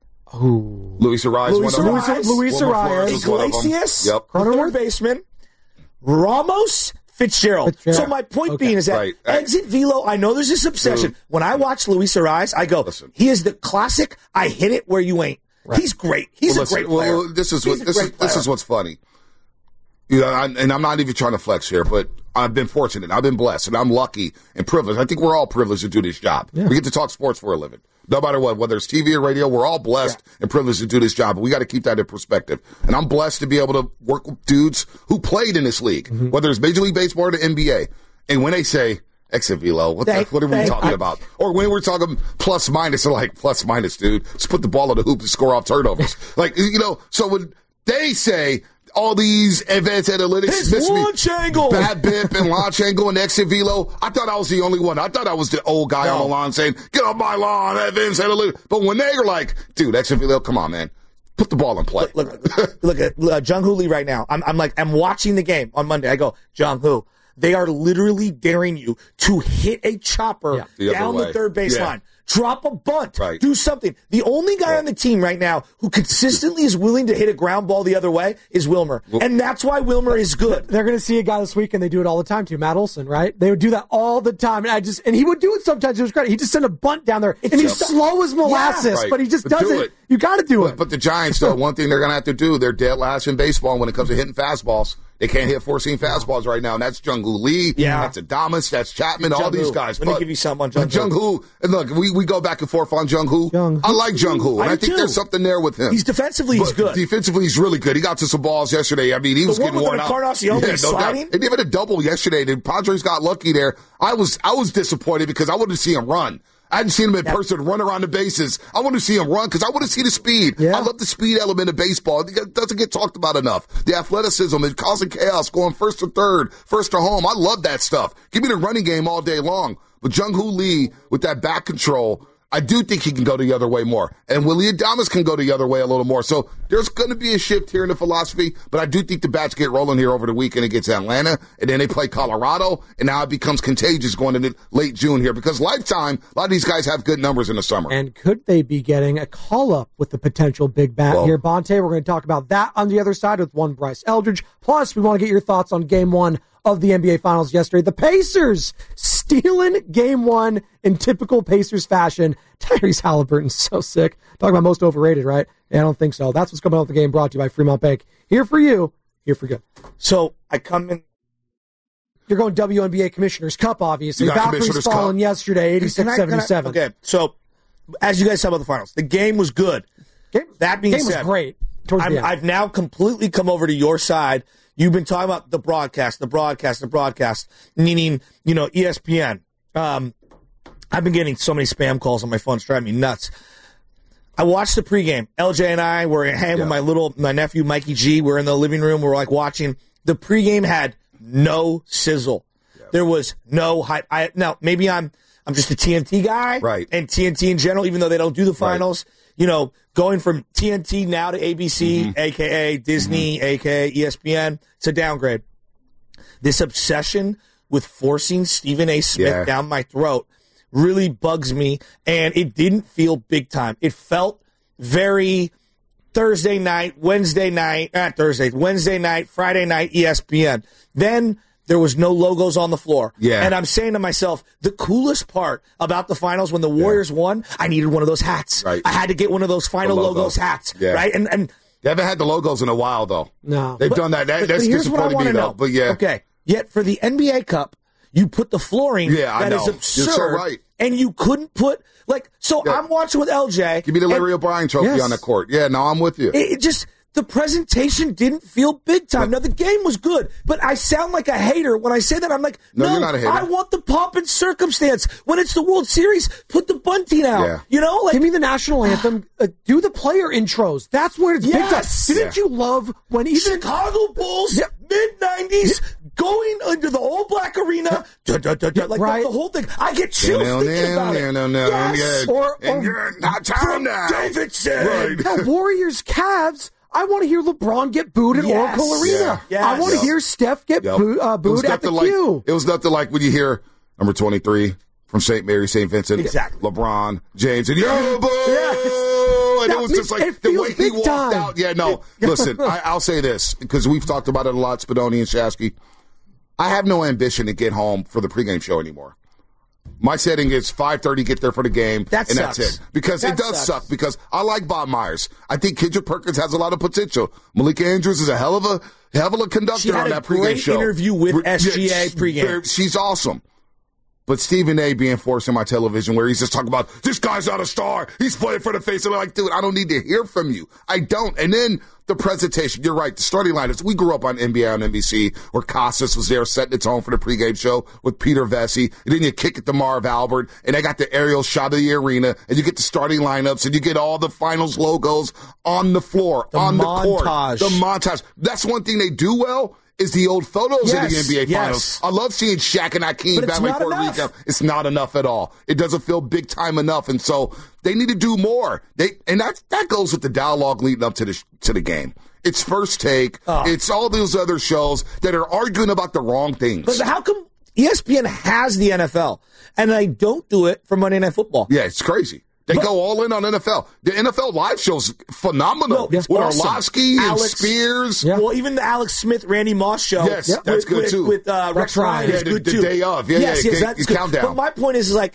Luis Ariz, Luis one of them. Ariz, Luis Wilmer Ariz. Flores is one of them. Iglesias, Yep. the Cronenworth? third baseman, Ramos, Fitzgerald. Fitzgerald. So my point Okay. being is that Right. exit velo, I know there's this obsession. Dude. When I watch Luis Ariz, I go, Listen. he is the classic, I hit it where you ain't. He's great. He's Well, a listen, great player. Well, this is He's what a this is. great This player. is what's funny. You know, I, and I'm not even trying to flex here, but I've been fortunate. I've been blessed, and I'm lucky and privileged. I think we're all privileged to do this job. We get to talk sports for a living, no matter what, whether it's T V or radio. We're all blessed Yeah. and privileged to do this job. But we got to keep that in perspective. And I'm blessed to be able to work with dudes who played in this league, Mm-hmm. whether it's Major League Baseball or the N B A. And when they say exit velo, what, the, Thank- what are we thank- talking I- about? Or when we're talking plus minus, they're like, plus minus, dude. Just put the ball in the hoop and score off turnovers. Like, you know, so when they say all these advanced analytics, His miss me, launch angle. bad bip and launch angle and exit velo, I thought I was the only one. I thought I was the old guy on the lawn saying, get off my lawn, advanced analytics. But when they're like, dude, exit velo, come on, man. Put the ball in play. Look, look, look at uh, Jung Hoo Lee right now. I'm, I'm like, I'm watching the game on Monday. I go, Jung Hoo, they are literally daring you to hit a chopper The other down the way. third baseline. Yeah. Drop a bunt. Right. Do something. The only guy on the team right now who consistently is willing to hit a ground ball the other way is Wilmer. And that's why Wilmer is good. They're going to see a guy this week, and they do it all the time too. Matt Olson, right? They would do that all the time, and I just and he would do it sometimes. It was great. He just sent a bunt down there, and he's Yep. slow as molasses, Right. but he just But does do it. it. You got to do But, it. but the Giants, though, one thing they're going to have to do, they're dead last in baseball when it comes to hitting fastballs. They can't hit four-seam fastballs right now, and that's Jung-Hoo Lee. Yeah. That's Adamas. That's Chapman. All these guys. Let me give you something on Jung-Hoo. Jung-Hoo, and look, we, we go back and forth on Jung-Hoo. Jung-Hoo. I like Jung-Hoo, and I I, think too. there's something there with him. He's defensively, he's But good. Defensively, he's really good. He got to some balls yesterday. I mean, he was The one getting with worn out. Encarnacion Yeah, no sliding? doubt. And even a double yesterday. The Padres got lucky there. I was I was disappointed because I wanted to see him run. I hadn't seen him in person run around the bases. I want to see him run because I want to see the speed. Yeah. I love the speed element of baseball. It doesn't get talked about enough. The athleticism and causing chaos, going first to third, first to home. I love that stuff. Give me the running game all day long. But Jung-Hoo Lee, with that back control, I do think he can go the other way more. And Willie Adames can go the other way a little more. So there's going to be a shift here in the philosophy, but I do think the bats get rolling here over the weekend against Atlanta, and then they play Colorado, and now it becomes contagious going into late June here because Lifetime, a lot of these guys have good numbers in the summer. And could they be getting a call-up with the potential big bat Well, here, Bonte? We're going to talk about that on the other side with one Bryce Eldridge. Plus, we want to get your thoughts on Game one of the N B A Finals yesterday. The Pacers stealing Game one in typical Pacers fashion. Tyrese Halliburton's so sick. Talking about most overrated, right? Yeah, I don't think so. That's what's coming out of the game, brought to you by Fremont Bank. Here for you, here for good. So I come in. You're going W N B A Commissioner's Cup, obviously. You got Valkyries Commissioner's falling Cup. yesterday, eighty-six seventy-seven. Okay, so as you guys said about the finals, the game was good. Game, That being game said, was great. Towards I'm, the end. I've now completely come over to your side. You've been talking about the broadcast, the broadcast, the broadcast, meaning, you know, E S P N. Um, I've been getting so many spam calls on my phone. It's driving me nuts. I watched the pregame. L J and I were hanging Yeah. with my little, my nephew, Mikey G. We're in the living room. We're like watching. The pregame had no sizzle. Yeah. There was no hype. I, now, maybe I'm, I'm just a T N T guy. Right. And T N T in general, even though they don't do the finals, right. You know, going from T N T now to A B C, mm-hmm. a k a. Disney, mm-hmm. a k a. E S P N, it's a downgrade. This obsession with forcing Stephen A. Smith yeah. down my throat really bugs me, and it didn't feel big time. It felt very Thursday night, Wednesday night, not Thursday, Wednesday night, Friday night, E S P N. Then there was no logos on the floor. Yeah. And I'm saying to myself, the coolest part about the finals when the Warriors yeah. won, I needed one of those hats. Right. I had to get one of those final logo. logos hats. Yeah. Right? And and they haven't had the logos in a while, though. No. They've but, done that. that but, that's but here's what I disappointing want me, to though. know. But yeah. Okay. Yet for the N B A Cup, you put the flooring Yeah, I that is know. absurd. You're so right. And you couldn't put, like, so Yeah. I'm watching with L J. Give me the Larry and- O'Brien trophy Yes. on the court. Yeah, no, I'm with you. It, it just, the presentation didn't feel big time. Now, the game was good, but I sound like a hater when I say that. I'm like, No, no, you're not a hater. I want the pomp and circumstance. When it's the World Series, put the bunting out. Yeah. You know? Like, Give me the national anthem. Uh, do the player intros. That's where it's Yes. big time. Didn't Yeah. you love when even Chicago Bulls, Yeah. mid nineties, going into the old black arena, da, da, da, da, like Right. the, the whole thing. I get chills No, thinking no, about no, it. no, no, Yes. yeah. Or- and or- you're not time From now. Davidson. Right. no, Warriors Cavs? I want to hear LeBron get booed at Yes. Oracle Arena. Yeah. I want to Yes. hear Steph get Yep. boo, uh, It was booed at the nothing like, Q. It was nothing like when you hear number twenty-three from Saint Mary, Saint Vincent, Exactly. LeBron James, and yo, boo! Yes. And That it was means just like it the feels way he big walked time. out. Yeah, no. Listen, I, I'll say this because we've talked about it a lot, Spadoni and Shasky. I have no ambition to get home for the pregame show anymore. My setting is five thirty, get there for the game, That and sucks. that's it. Because That it does sucks. suck, because I like Bob Myers. I think Kendrick Perkins has a lot of potential. Malika Andrews is a hell of a hell of a conductor She had on a that pregame great show. interview with Re- S G A yeah, pregame. She's awesome. But Stephen A. being forced in my television where he's just talking about, this guy's not a star. He's playing for the face. And I'm like, dude, I don't need to hear from you. I don't. And then the presentation. You're right. The starting lineups. We grew up on N B A on N B C where Costas was there setting its tone for the pregame show with Peter Vesey. And then you kick it to Marv Albert. And they got the aerial shot of the arena. And you get the starting lineups. And you get all the finals logos on the floor, The on montage. the court. The montage. That's one thing they do well. Is the old photos Yes, of the N B A yes. Finals. I love seeing Shaq and Hakeem But it's battling not Puerto enough. Rico. It's not enough at all. It doesn't feel big time enough, and so they need to do more. They and that that goes with the dialogue leading up to the to the game. It's First Take. Oh. It's all those other shows that are arguing about the wrong things. But how come E S P N has the N F L and they don't do it for Monday Night Football? Yeah, it's crazy. They But- go all in on N F L. The N F L live show's phenomenal. No, it's with awesome. Orlovsky and Alex- Spears. Yeah. Well, even the Alex Smith, Randy Moss show. Yes, with, that's good with, too. With uh, Rex Rex Ryan. Ryan is Yeah, the- good the too. day of. Yeah, yes, yeah, yes, the- that's the good. countdown. But my point is, is like,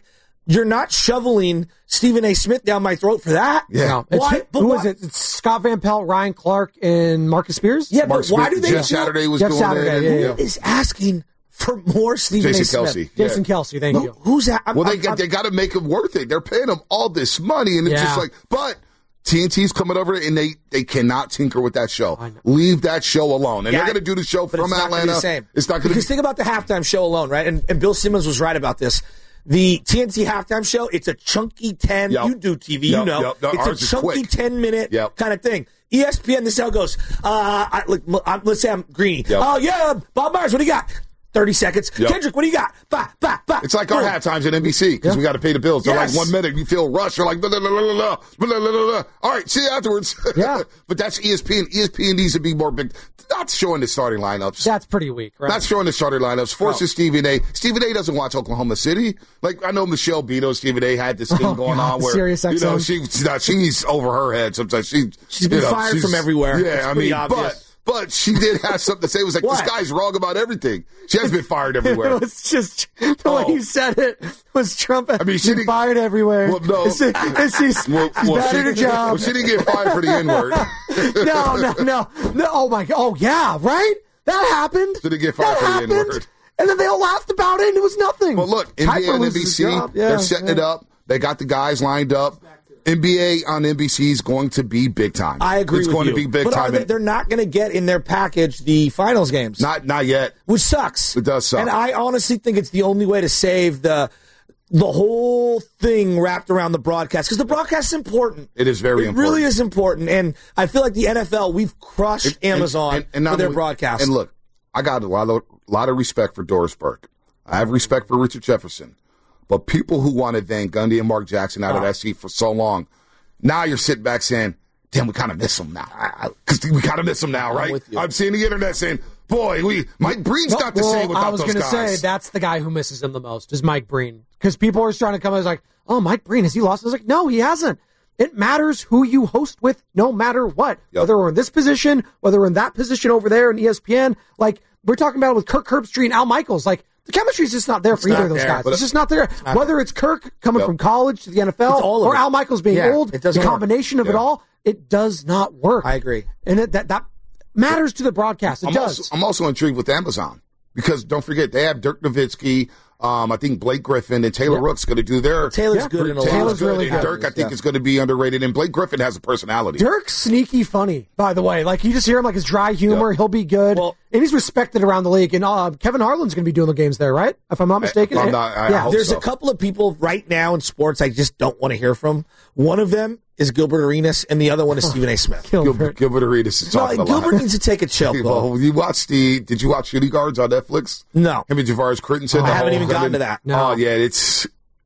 you're not shoveling Stephen A. Smith down my throat for that. Yeah. No, it's, Why? But who why? is it? It's Scott Van Pelt, Ryan Clark, and Marcus Spears? Yeah, Mark but why Smith, do they Jeff feel- Saturday was Jeff doing Saturday, it. yeah, Who is asking for more Stephen Jason A. Smith? Kelce. Jason Yeah. Kelsey, thank Who- you. Who's that? I'm, Well, they I'm, got, I'm, they got to make it worth it. They're paying them all this money, and it's Yeah. just like, but T N T's coming over, and they, they cannot tinker with that show. Leave that show alone. And Yeah, they're going to do the show but from it's not gonna be Atlanta. the same. It's not going to Because be. think about the halftime show alone, right? And, and Bill Simmons was right about this. The T N T halftime show, it's a chunky ten. Yep. You do T V, Yep, you know. yep. No, it's ours a is chunky quick. ten minute Yep. kind of thing. E S P N, this how it goes. Uh, I, look, I'm, let's say I'm Greeny. Yep. Oh, yeah, Bob Myers, what do you got? thirty seconds. Yep. Kendrick, what do you got? Bah, bah, bah. It's like our Boom. halftimes at N B C because we got to pay the bills. So Yes. like one minute you feel rushed. You're like, blah, blah, blah, blah, blah, blah, blah, blah, blah. All right, see you afterwards. Yeah. But that's E S P N. E S P N needs to be more big. Not showing the starting lineups. That's pretty weak, right? Not showing the starting lineups. Forces Stephen A. Stephen A. doesn't watch Oklahoma City. Like, I know Michelle Beto, Stephen A. had this thing Oh, going God, on where, Sirius you know, X M. she, no, she's over her head sometimes. She, She's been you know, fired from everywhere. Yeah, It's I pretty mean, obvious. but, but she did have something to say. It was like, this What? guy's wrong about everything. She has been fired everywhere. It was just the Oh. way you said it was Trump. I mean, she she's didn't- fired everywhere. Well, no. It's- it's- she's, Well, she's well, bad she, at her job. well, she didn't get fired for the N-word. no, no, no, no. Oh my God. Oh yeah, right. That happened. She didn't get fired that for the happened. N-word. And then they all laughed about it, and it was nothing. But look, N B A Piper on N loses B his C, job. Yeah, they're setting yeah. it up. They got the guys lined up. N B A on N B C is going to be big time. I agree It's with going you. to be big but time. Are they, they're not going to get in their package the finals games. Not not yet. Which sucks. It does suck. And I honestly think it's the only way to save the the whole thing wrapped around the broadcast, because the broadcast is important. It is very it important. It really is important. And I feel like the N F L, we've crushed And- Amazon and- and not for their only- broadcast. And look, I got a lot of lot of respect for Doris Burke. I have respect for Richard Jefferson. But people who wanted Van Gundy and Mark Jackson out of that seat for so long, now you're sitting back saying, damn, we kind of miss them now. Because we kind of miss them now, right? with you. I'm seeing the internet saying, boy, we Mike Breen's not the well, same without I was those gonna guys. say that's the guy who misses him the most is Mike Breen, because people are trying to come. I was like, oh, Mike Breen, has he lost? I was like, no, he hasn't. It matters who you host with, no matter what. Yep. Whether we're in this position, whether we're in that position over there in E S P N, like we're talking about with Kirk Herbstreit and Al Michaels, like. The chemistry is just not there for It's either not of those there, guys. but It's just not there. not Whether there. it's Kirk coming Yep. from college to the N F L It's all of or it. Al Michaels being Yeah, old, it the doesn't work. combination of it Yeah. all, it does not work. I agree. And it, that that matters to the broadcast. It I'm does. also, I'm also intrigued with Amazon because don't forget they have Dirk Nowitzki, um, I think Blake Griffin and Taylor Yeah. Rook's going to do their. Taylor's Yeah. good in a lot. Taylor's of good. really And good. Dirk, I think, Yeah. is going to be underrated, and Blake Griffin has a personality. Dirk's sneaky funny, by the way. Like, you just hear him, like, his dry humor. Yep. He'll be good. Well- and he's respected around the league. And uh, Kevin Harlan's going to be doing the games there, right? If I'm not mistaken. I'm not- I yeah. hope There's so. a couple of people right now in sports I just don't want to hear from. One of them is Gilbert Arenas, and the other one is Stephen A. Smith. Gilbert. Gilbert, Gilbert Arenas is No, talking a Gilbert lot. needs to take a chill pill. Well, you watched the? Did you watch Shooting Guards on Netflix? No. Him and Javaris Crittenton. I the haven't whole- even gotten to that. No. Oh yeah, it's.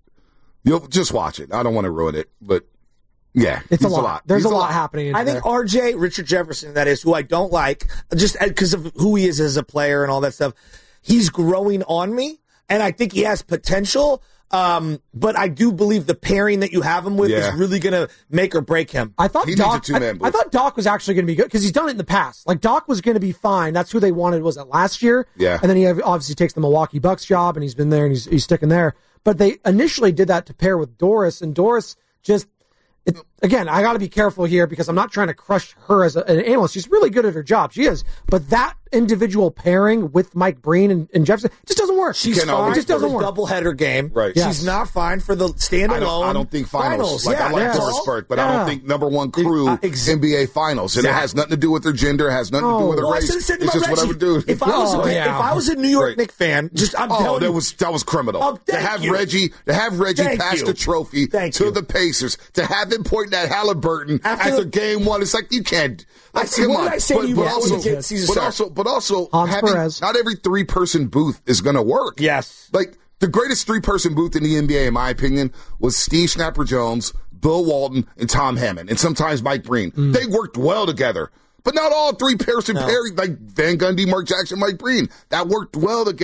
You'll just watch it. I don't want to ruin it, but yeah, It's a he's lot. There's He's a lot, happening. Into I think there. R J, Richard Jefferson, that is, who I don't like, just because of who he is as a player and all that stuff, he's growing on me, and I think he has potential. Um, but I do believe the pairing that you have him with Yeah. is really going to make or break him. I thought He needs a Doc. two-man I, booth. I thought Doc was actually going to be good because he's done it in the past. Like Doc was going to be fine. That's who they wanted. Was it last year? Yeah. And then he obviously takes the Milwaukee Bucks job, and he's been there and he's he's sticking there. But they initially did that to pair with Doris, and Doris just. It, again, I got to be careful here because I'm not trying to crush her as a, an analyst. She's really good at her job. She is. But that individual pairing with Mike Breen and, and Jefferson just doesn't work. She's can't fine always- it just doesn't for the work. doubleheader game. Right. She's Yes. not fine for the standalone. I don't, I don't think finals. Like yeah, I like that's Doris all. Burke, but I Yeah. don't think number one crew Uh, ex- N B A finals, and it Exactly. has nothing to do with their gender. It has nothing to do with their Well, I race. said the same It's thing just about what I Reggie. would do. If I was, Oh, a, yeah. if I was a New York Right. Knicks fan, just I'm Oh, telling that you, was that was criminal. Oh, to thank have you. Reggie, to have Reggie Thank pass you. the trophy Thank to you. the Pacers, to have him pointing at Halliburton After after the- game one. It's like you can't. Like, I said, come what on. did I say but, to you but before also, we get Caesar but Star? also, but also, Hans having, Perez. not every three person booth is going to work. Yes. Like the greatest three person booth in the N B A, in my opinion, was Steve Snapper Jones, Bill Walton, and Tom Hammond, and sometimes Mike Breen. Mm. They worked well together. But not all three person pairing, like Van Gundy, Mark Jackson, Mike Breen. That worked well together.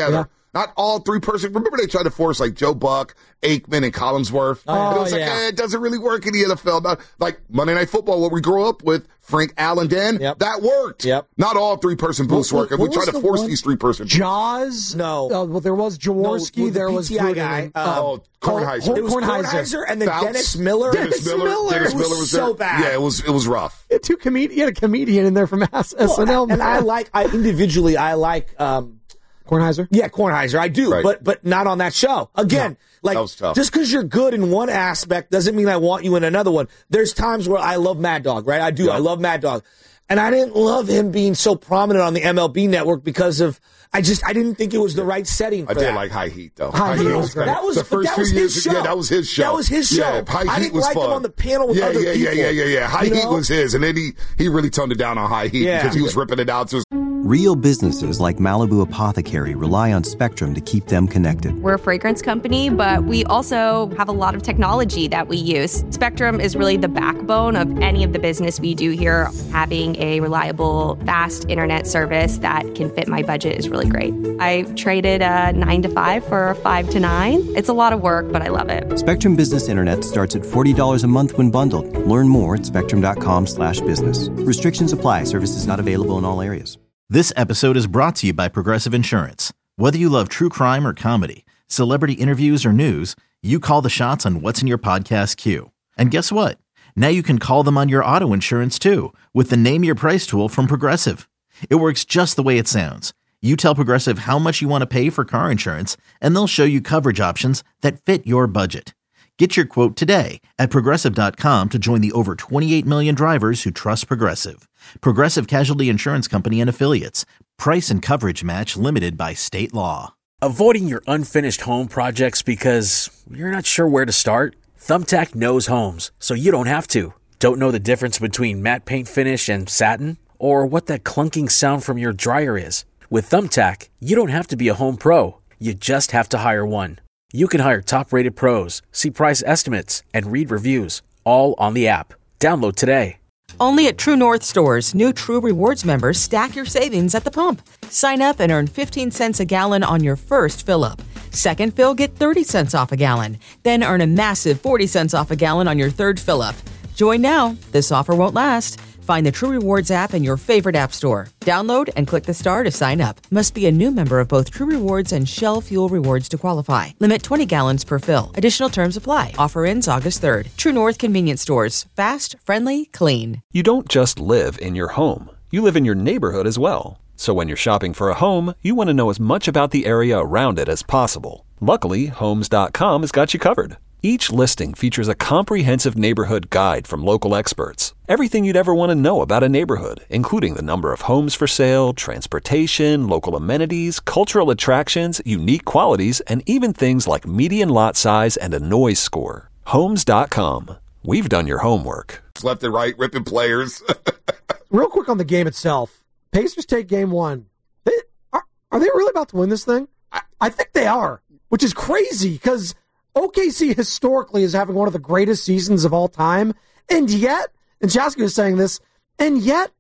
not all three-person. Remember they tried to force like Joe Buck, Aikman, and Collinsworth? Oh, and it was like, yeah. eh, it doesn't really work in the N F L. Not, like Monday Night Football, what we grew up with, Frank Allen Dan, Yep. that worked. Yep. Not all three-person booths What- work, and what we try was to the force one- these three-person booths. Jaws? No. Uh, well, there was Jaworski. No, with the there was P T I Gruden. guy, Uh, Oh, Kornheiser. Hor- It was Kornheiser. Kornheiser and then Fouts. Dennis Miller. Dennis Miller. Miller. Dennis It was Miller was so there. bad. Yeah, it was it was rough. He had two comedi- he had a comedian in there from S- Well, SNL. and I like, I individually, I like, um, Kornheiser. yeah, Kornheiser. I do, Right. but but not on that show. Again, like That was tough. just because you're good in one aspect doesn't mean I want you in another one. There's times where I love Mad Dog, right? I do. Yeah. I love Mad Dog, and I didn't love him being so prominent on the M L B Network because of. I just I didn't think it was the right setting for I did that. like High Heat though. High Heat was great. That was the first that few was years. his show. Yeah, that was his show. That was his show. Yeah, High I Heat didn't was like fun. him on the panel with yeah, other yeah, people. Yeah, yeah, yeah, yeah. High You Heat know? was his, and then he he really toned it down on High Heat Yeah. because he was ripping it out to his. Real businesses like Malibu Apothecary rely on Spectrum to keep them connected. We're a fragrance company, but we also have a lot of technology that we use. Spectrum is really the backbone of any of the business we do here. Having a reliable, fast internet service that can fit my budget is really great. I traded a nine to five for a five to nine. It's a lot of work, but I love it. Spectrum Business Internet starts at forty dollars a month when bundled. Learn more at spectrum.com slash business. Restrictions apply. Services not available in all areas. This episode is brought to you by Progressive Insurance. Whether you love true crime or comedy, celebrity interviews or news, you call the shots on what's in your podcast queue. And guess what? Now you can call them on your auto insurance too with the Name Your Price tool from Progressive. It works just the way it sounds. You tell Progressive how much you want to pay for car insurance, and they'll show you coverage options that fit your budget. Get your quote today at Progressive dot com to join the over twenty-eight million drivers who trust Progressive. Progressive Casualty Insurance Company and Affiliates. Price and coverage match limited by state law. Avoiding your unfinished home projects because you're not sure where to start? Thumbtack knows homes, so you don't have to. Don't know the difference between matte paint finish and satin? Or what that clunking sound from your dryer is? With Thumbtack, you don't have to be a home pro. You just have to hire one. You can hire top-rated pros, see price estimates, and read reviews, all on the app. Download today. Only at True North stores, new True Rewards members stack your savings at the pump. Sign up and earn fifteen cents a gallon on your first fill-up. Second fill, get thirty cents off a gallon. Then earn a massive forty cents off a gallon on your third fill-up. Join now. This offer won't last. Find the True Rewards app in your favorite app store. Download and click the star to sign up. Must be a new member of both True Rewards and Shell Fuel Rewards to qualify. Limit twenty gallons per fill. Additional terms apply. Offer ends August third. True North Convenience Stores. Fast, friendly, clean. You don't just live in your home. You live in your neighborhood as well. So when you're shopping for a home, you want to know as much about the area around it as possible. Luckily, Homes dot com has got you covered. Each listing features a comprehensive neighborhood guide from local experts. Everything you'd ever want to know about a neighborhood, including the number of homes for sale, transportation, local amenities, cultural attractions, unique qualities, and even things like median lot size and a noise score. Homes dot com. We've done your homework. Left and right, ripping players. Real quick on the game itself. Pacers take game one. They, are, are they really about to win this thing? I, I think they are, which is crazy because O K C historically is having one of the greatest seasons of all time. And yet, and Chasky was saying this, and yet,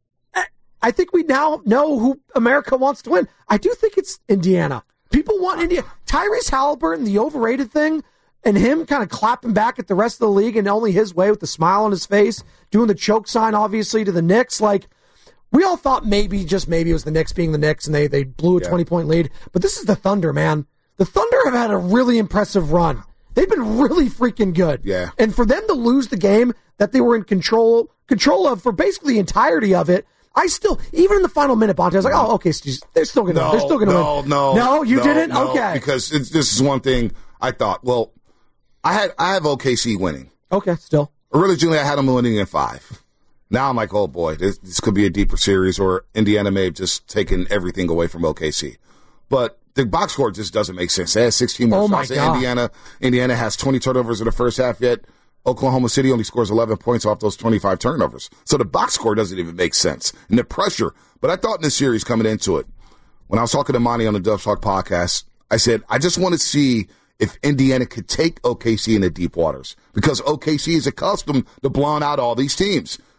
I think we now know who America wants to win. I do think it's Indiana. People want Indiana. Tyrese Halliburton, the overrated thing, and him kind of clapping back at the rest of the league and only his way with the smile on his face, doing the choke sign, obviously, to the Knicks. Like, we all thought maybe, just maybe, it was the Knicks being the Knicks, and they, they blew a twenty-point lead. But this is the Thunder, man. The Thunder have had a really impressive run. They've been really freaking good. Yeah. And for them to lose the game that they were in control control of for basically the entirety of it, I still, even in the final minute, Bonte, I was like, oh, okay, they're still going to no, win. They're still going to no, win. No, no. you no, didn't? no, Okay. Because it's, this is one thing I thought, well, I had I have O K C winning. Okay, still. Originally, I had them winning in five. Now I'm like, oh, boy, this, this could be a deeper series, or Indiana may have just taken everything away from O K C. But the box score just doesn't make sense. They had sixteen more Oh my shots than God. Indiana. Indiana has twenty turnovers in the first half, yet Oklahoma City only scores eleven points off those twenty-five turnovers. So the box score doesn't even make sense. And the pressure. But I thought in this series coming into it, when I was talking to Monty on the Dubs Talk podcast, I said, I just want to see if Indiana could take O K C into deep waters, because O K C is accustomed to blowing out all these teams.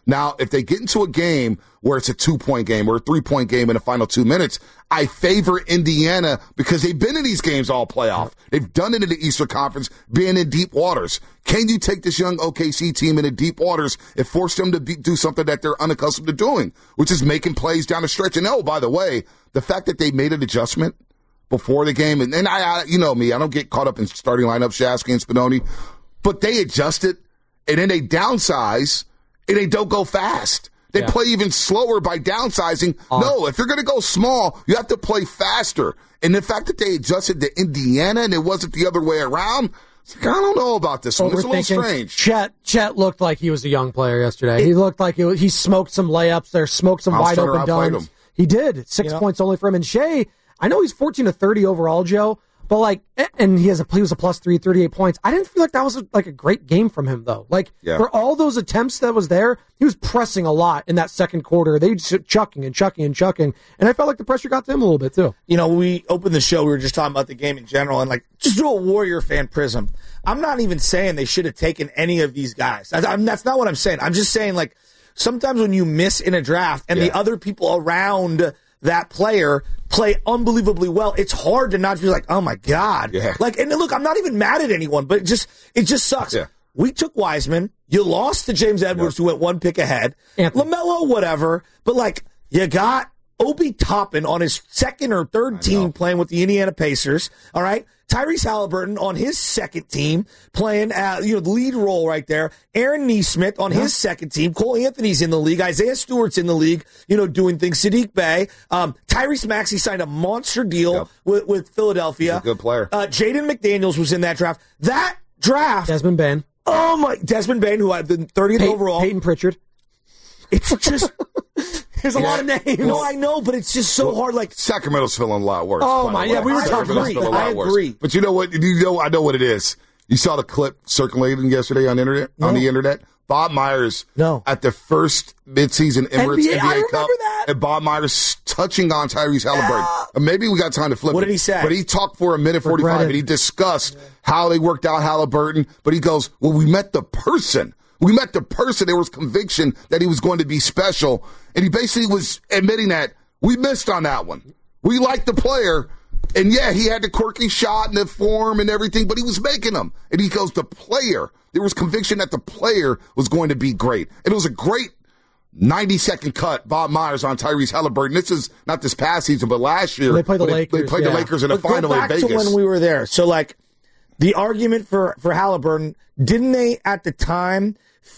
Now, if they get into a game where it's a two-point game or a three-point game in the final two minutes, I favor Indiana because they've been in these games all playoff. They've done it in the Eastern Conference, being in deep waters. Can you take this young O K C team into deep waters and force them to be, do something that they're unaccustomed to doing, which is making plays down the stretch? And oh, by the way, the fact that they made an adjustment before the game, and, and I, I, you know me, I don't get caught up in starting lineup, Shasky and Spinoni, but they adjusted, and then they downsize, and they don't go fast. They yeah. play even slower by downsizing. Uh, no, if you're going to go small, you have to play faster. And the fact that they adjusted to Indiana and it wasn't the other way around, I don't know about this one. It's a little strange. Chet, Chet looked like he was a young player yesterday. It, he looked like he, he smoked some layups there, smoked some wide open dunks. He did. Six you know? points only for him. And Shea, I know he's fourteen to thirty overall, Joe. But like, and he has a he was a plus three, thirty-eight points. I didn't feel like that was a, like a great game from him though. Like yeah. for all those attempts that was there, he was pressing a lot in that second quarter. They just chucking and chucking and chucking, and I felt like the pressure got to him a little bit too. You know, we opened the show. We were just talking about the game in general, and like just do a Warrior fan prism. I'm not even saying they should have taken any of these guys. I, I'm, that's not what I'm saying. I'm just saying like sometimes when you miss in a draft and yeah. the other people around that player play unbelievably well, it's hard to not be like, oh my God. Yeah. Like, and look, I'm not even mad at anyone, but it just, it just sucks. Yeah. We took Wiseman. You lost to James Edwards, yeah. who went one pick ahead. Anthony. LaMelo, whatever. But like, you got Obi Toppin on his second or third team playing with the Indiana Pacers. All right. Tyrese Halliburton on his second team playing, uh, you know, the lead role right there. Aaron Nesmith on his second team. Cole Anthony's in the league. Isaiah Stewart's in the league, you know, doing things. Sadiq Bey. Um, Tyrese Maxey signed a monster deal yep. with, with Philadelphia. He's a good player. Uh, Jaden McDaniels was in that draft. That draft. Desmond Bain. Oh, my. Desmond Bain, who had the thirtieth Pey- overall. Peyton Pritchard. It's just. There's a yeah. lot of names. No, I know, but it's just so well, hard. Like Sacramento's feeling a lot worse. Oh my, yeah, we were talking. I agree. I agree. But you know what? You know, I know what it is. You saw the clip circulating yesterday on the internet. No. On the internet, Bob Myers. No. At the first midseason Emirates N B A, N B A Cup, that. and Bob Myers touching on Tyrese Halliburton. Yeah. And maybe we got time to flip. What it. did he say? But he talked for a minute forty-five, and he discussed yeah. how they worked out Halliburton. But he goes, "Well, we met the person." We met the person. There was conviction that he was going to be special. And he basically was admitting that we missed on that one. We liked the player. And, yeah, he had the quirky shot and the form and everything, but he was making them. And he goes, the player, there was conviction that the player was going to be great. And it was a great ninety-second cut, Bob Myers on Tyrese Halliburton. This is not this past season, but last year. They played the Lakers. They played yeah. the Lakers in a but final go back in Vegas. To when we were there. So, like, the argument for, for Halliburton, didn't they at the time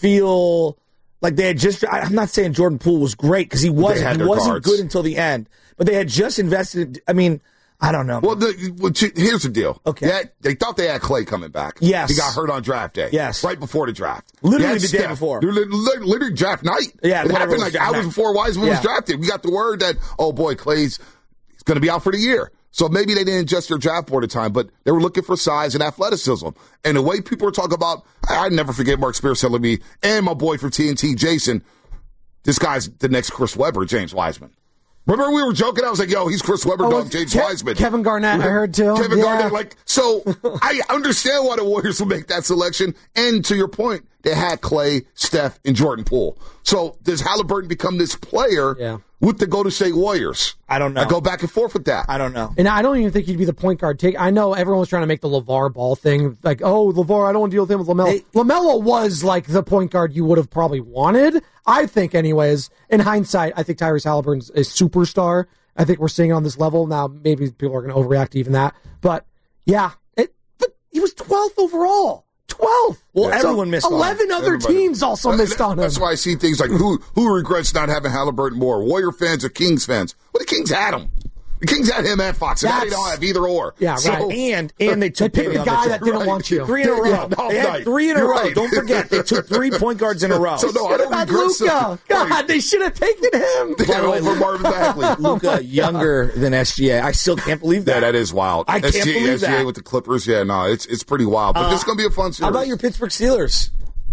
feel like they had just, I'm not saying Jordan Poole was great because he wasn't, he wasn't guards. good until the end, but they had just invested, I mean, I don't know. Well, the, well here's the deal. Okay. They, had, they thought they had Clay coming back. Yes. He got hurt on draft day. Yes. Right before the draft. Literally the Steph. day before. Literally, literally draft night. Yeah. It happened like hours before Wiseman yeah. was drafted. We got the word that, oh boy, Clay's going to be out for the year. So maybe they didn't adjust their draft board at the time, but they were looking for size and athleticism. And the way people were talking about, I, I never forget Mark Spears telling me, and my boy from T N T, Jason, this guy's the next Chris Webber, James Wiseman. Remember we were joking? I was like, yo, he's Chris Webber, oh, James Ke- Wiseman. Kevin Garnett, I heard too. Kevin yeah. Garnett, like, so I understand why the Warriors will make that selection. And to your point, they had Clay, Steph, and Jordan Poole. So does Halliburton become this player yeah. with the Golden State Warriors? I don't know. I go back and forth with that. I don't know. And I don't even think he'd be the point guard. Take. I know everyone's trying to make the LeVar Ball thing. Like, oh, LeVar, I don't want to deal with him with LaMelo. Hey. LaMelo was like the point guard you would have probably wanted. I think anyways. In hindsight, I think Tyrese Halliburton's a superstar. I think we're seeing it on this level. Now, maybe people are going to overreact to even that. But, yeah, it, but he was twelfth overall. twelfth. Well, yeah. everyone so missed on him. eleven other Everybody. teams also uh, missed on him. That's why I see things like who who regrets not having Halliburton more, Warrior fans or Kings fans? Well, the Kings had him. The Kings had him and Fox. And now they don't have either or. Yeah, so, right. And and they took they picked the guy that didn't right. want you. Three in a row. Yeah, no, they had right. three in a You're row. right. Don't forget, they took three point guards in a row. So no, I don't about regret Luka. God, right. they should have taken him. Yeah, over Marvin Bagley. Luka younger than S G A. I still can't believe that. Yeah, that is wild. I can't S G A, believe S G A that. with the Clippers. Yeah, no, it's it's pretty wild. But uh, this is going to be a fun series. How about your Pittsburgh Steelers?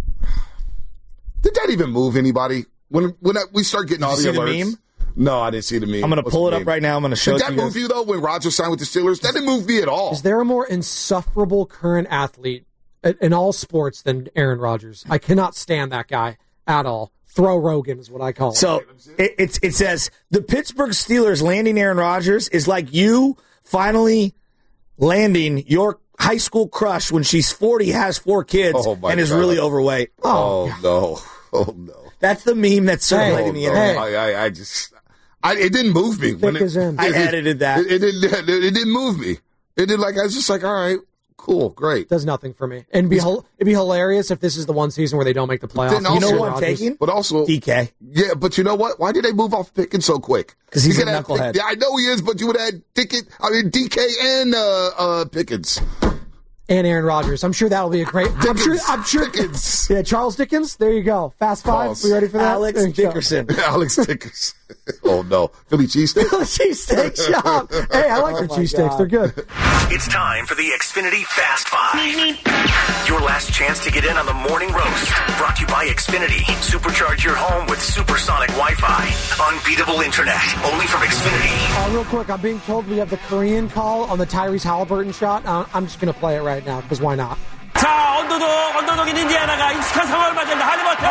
Did that even move anybody? When when we start getting Did all you the see alerts? the meme? No, I didn't see the meme. I'm going to pull it up meme? right now. I'm going to show Did it to that you. move you, though, when Rodgers signed with the Steelers? That didn't move me at all. Is there a more insufferable current athlete in all sports than Aaron Rodgers? I cannot stand that guy at all. throw Rogan is what I call it. So it, it's, it says, the Pittsburgh Steelers landing Aaron Rodgers is like you finally landing your high school crush when she's forty, has four kids, Oh, my and is God. really overweight. Oh, no. Oh, no. That's the meme that's circulating Oh, the no. internet. I, I, I just, I, it didn't move me. When Thick it, as him. I edited that. It, it, didn't, it, it didn't move me. It did like, I was just like, all right, cool, great. Does nothing for me. And be hil- it'd be hilarious if this is the one season where they don't make the playoffs. Then also- You know Aaron what I'm Rodgers- taking? But also, D K. yeah, but you know what? Why did they move off Pickens so quick? 'Cause he's You a could have- knucklehead. Yeah, I know he is, but you would have had Dickens, I mean, D K and uh, uh, Pickens. And Aaron Rodgers. I'm sure that'll be a great. I'm sure. Dickens. I'm sure. Dickens. Yeah, Charles Dickens. There you go. Fast five. False. We ready for that? Alex There you go. Dickerson. Alex Dickens. Oh, no. Philly cheesesteak? Cheesesteak shop. Hey, I like Oh their my cheesesteaks. God. They're good. It's time for the Xfinity Fast Five. Your last chance to get in on the morning roast. Brought to you by Xfinity. Supercharge your home with supersonic Wi-Fi. Unbeatable internet. Only from Xfinity. Uh, real quick, I'm being told we have the Korean call on the Tyrese Halliburton shot. Uh, I'm just going to play it right now because why not? 자, 언더독, 언더독인 인디애나가 익숙한 상황을 맞이한다. 할리버튼!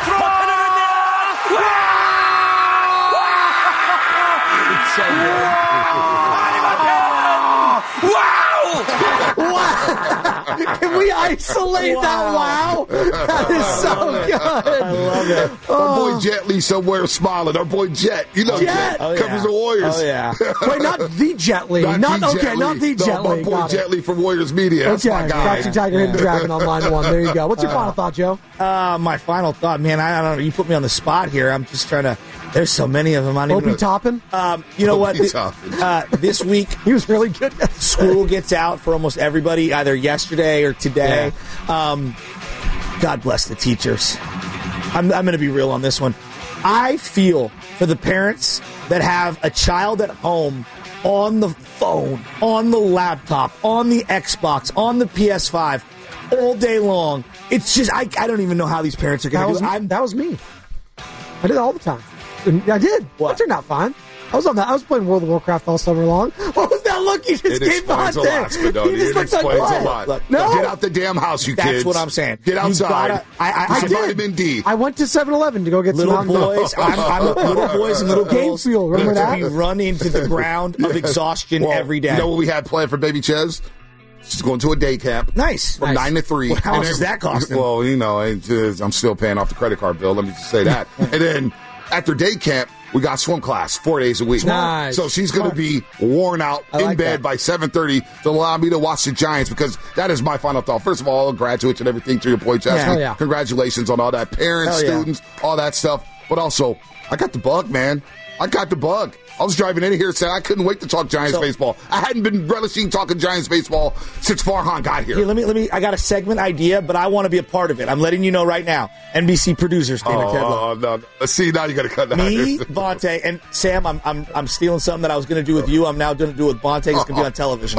Wow! Can we isolate that wow? That is so good. I love it. Our boy Jet Li somewhere smiling. Our boy Jet. You know, Jet, Jet. Oh, covers yeah. the Warriors. Oh, yeah. Wait, not the Jet Li. Not, the okay, Jet not Li. the no, Jet my Li. boy Got it. Jet Li from Warriors Media. That's Okay, my guy. got you, Tiger Hidden Dragon on line one. There you go. What's your final thought, Joe? Uh, my final thought, man, I, I don't know. You put me on the spot here. I'm just trying to. There's so many of them. I don't Opie even know. Toppin? Um, you know what? Opie Toppin. Uh, this week, He was really good. school gets out for almost everybody, either yesterday or today. Um, God bless the teachers. I'm, I'm going to be real on this one. I feel for the parents that have a child at home on the phone, on the laptop, on the Xbox, on the P S five all day long. It's just, I, I don't even know how these parents are That going was, to do it. I'm, that was me. I did it all the time. And I did. What? That turned out fine. I was on that. I was playing World of Warcraft all summer long. What was that look you just It gave explains a Bonte? lot, Spadoni. He just It looks like explains a what? lot. Look, no. Get out the damn house, you That's kids. what I'm saying. Get You outside. gotta- I- I- I Some did. vitamin D. I went to seven eleven to go get little some Mountain Dew. boys, I'm, I'm little boys and little Game girls fuel, remember that? that? We run into the ground of exhaustion Well, every day. You know what we had planned for baby Ches? She's going to a day camp. Nice. From Nice. nine to three. Well, how And much is then- that costing? Well, you know, it's, uh, I'm still paying off the credit card bill. Let me just say that. And then after day camp, we got swim class four days a week. Nice. So she's going to be worn out I in like bed that. by seven thirty to allow me to watch the Giants because that is my final thought. First of all, graduates and everything to your point, Chelsea. Hell yeah. Congratulations on all that. Parents, Hell yeah. students, all that stuff. But also, I got the bug, man. I got the bug. I was driving in here saying I couldn't wait to talk Giants So- baseball. I hadn't been relishing talking Giants baseball since Farhan got here. Here, let me, let me. I got a segment idea, but I want to be a part of it. I'm letting you know right now. N B C producer, Steve McKedlow. Oh, no. See, now you got to cut that. Me, Bonte, and Sam. I'm I'm I'm stealing something that I was going to do with you. I'm now going to do with Bonte. It's going to be on television.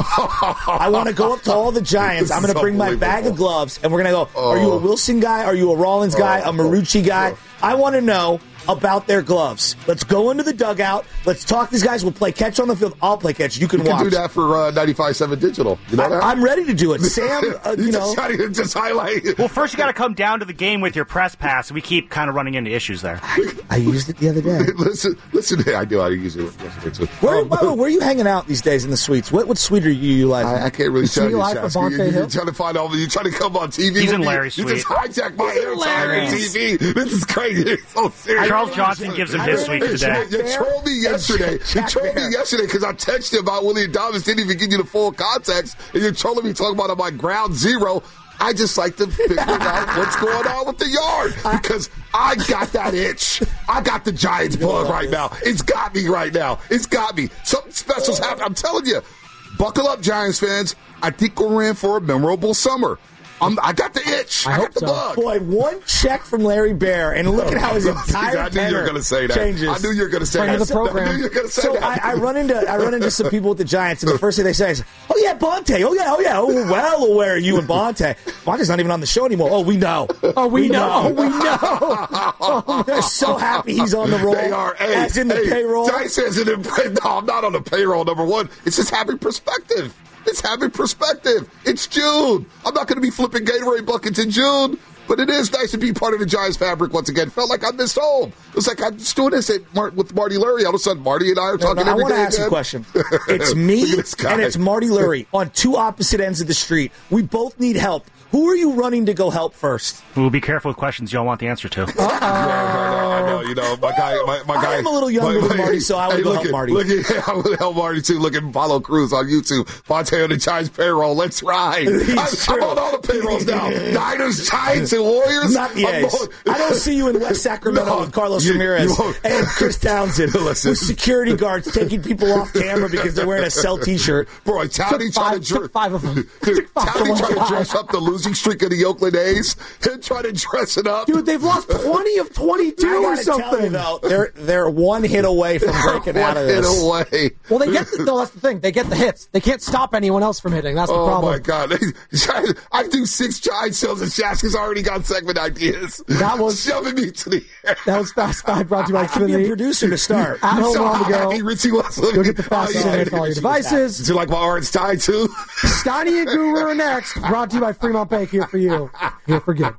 I want to go up to all the Giants. I'm going to bring my bag of gloves, and we're going to go. Are you a Wilson guy? Are you a Rollins guy? A Marucci guy? I want to know about their gloves. Let's go into the dugout. Let's talk. These guys will play catch on the field. I'll play catch. You can You watch. can do that for uh, ninety-five point seven Digital. You know that? I, I'm ready to do it. Sam, uh, you, you know. just, try to just highlight. Well, first you got to come down to the game with your press pass. We keep kind of running into issues there. I used it the other day. listen, listen. I do. I use it yesterday too. Where, Um, by the way, where are you hanging out these days in the suites? What what suite are you utilizing? I, I can't really tell Sweet you, Life of Shasky. Bonte You, Hill? you're trying to find all. You're trying to come on T V. He's with in me. Larry's You just suite. hijacked my He's in airtime on Larry's. T V. This is crazy. It's so serious. Charles Johnson gives him his suite today. You trolled me yesterday. You Jack trolled Bear. me yesterday because I texted you about Willie Adames, didn't even give you the full context, and you're trolling me talking about my ground zero. I just like to figure out what's going on with the yard because I got that itch. I got the Giants bug right now. It's got me right now. It's got me. Something special's happening. I'm telling you. Buckle up, Giants fans. I think we're in for a memorable summer. I'm, I got the itch. I, I got hope the so. bug. Boy, one check from Larry Bear, and look at how his entire I knew you tenor were going to say that. changes. I knew you were going to say Friend that. of the program. I knew you were going to say So that. I, I run into I run into some people with the Giants, and the first thing they say is, "Oh yeah, Bonte. Oh yeah, oh yeah. Oh, we're well aware of you and Bonte. Bonte's not even on the show anymore. Oh, we know. Oh, we, know. We know. They're so happy he's on the roll. They are. Hey, as in the hey, payroll. Giants as in the, no, I'm not on the payroll, number one. It's just having perspective. It's having perspective. It's June. I'm not going to be flipping Gatorade buckets in June. But it is nice to be part of the Giants fabric once again. Felt like I missed home. It was like I'm just doing this at Mar- with Marty Lurie. All of a sudden, Marty and I are no, talking no, every I day. I want to ask again. a question. It's me and it's Marty Lurie on two opposite ends of the street. We both need help. Who are you running to go help first? We'll be careful with questions you don't want the answer to. Yeah, I know, I know. You know, my guy, my, my guy. I'm a little younger my, than Marty, so I would hey, go look help at, Marty. Look at, yeah, I would help Marty too. Look at Paulo Cruz on YouTube. Fonte on the Giants payroll. Let's ride. I'm, I'm on all the payrolls now. Niners, Giants, and Warriors. Not yet. I don't see you in West Sacramento no, with Carlos you, Ramirez you and Chris Townsend with security guards taking people off camera because they're wearing a Cell T-shirt. Bro, Townie trying to took five of them. Townie trying to dress up the losing streak of the Oakland A's. Him trying to dress it up. Dude, they've lost twenty of twenty-two or something. Tell you, though, they're they're one hit away from breaking out of this. One hit away. Well, they get the, no, that's the thing. They get the hits. They can't stop anyone else from hitting. That's the oh problem. Oh my God! I do six Giants shows and Shaska's already got segment ideas. That was shoving me to the air. That was Fast Five brought to you by Xfinity. Be a producer to start. At home on the go. Richie Wesley. Go get the Fast oh, yeah, on all your devices. Do you like my orange tie too? Steiny and Guru are next. Brought to you by Fremont Bank. Here for you. Here for good.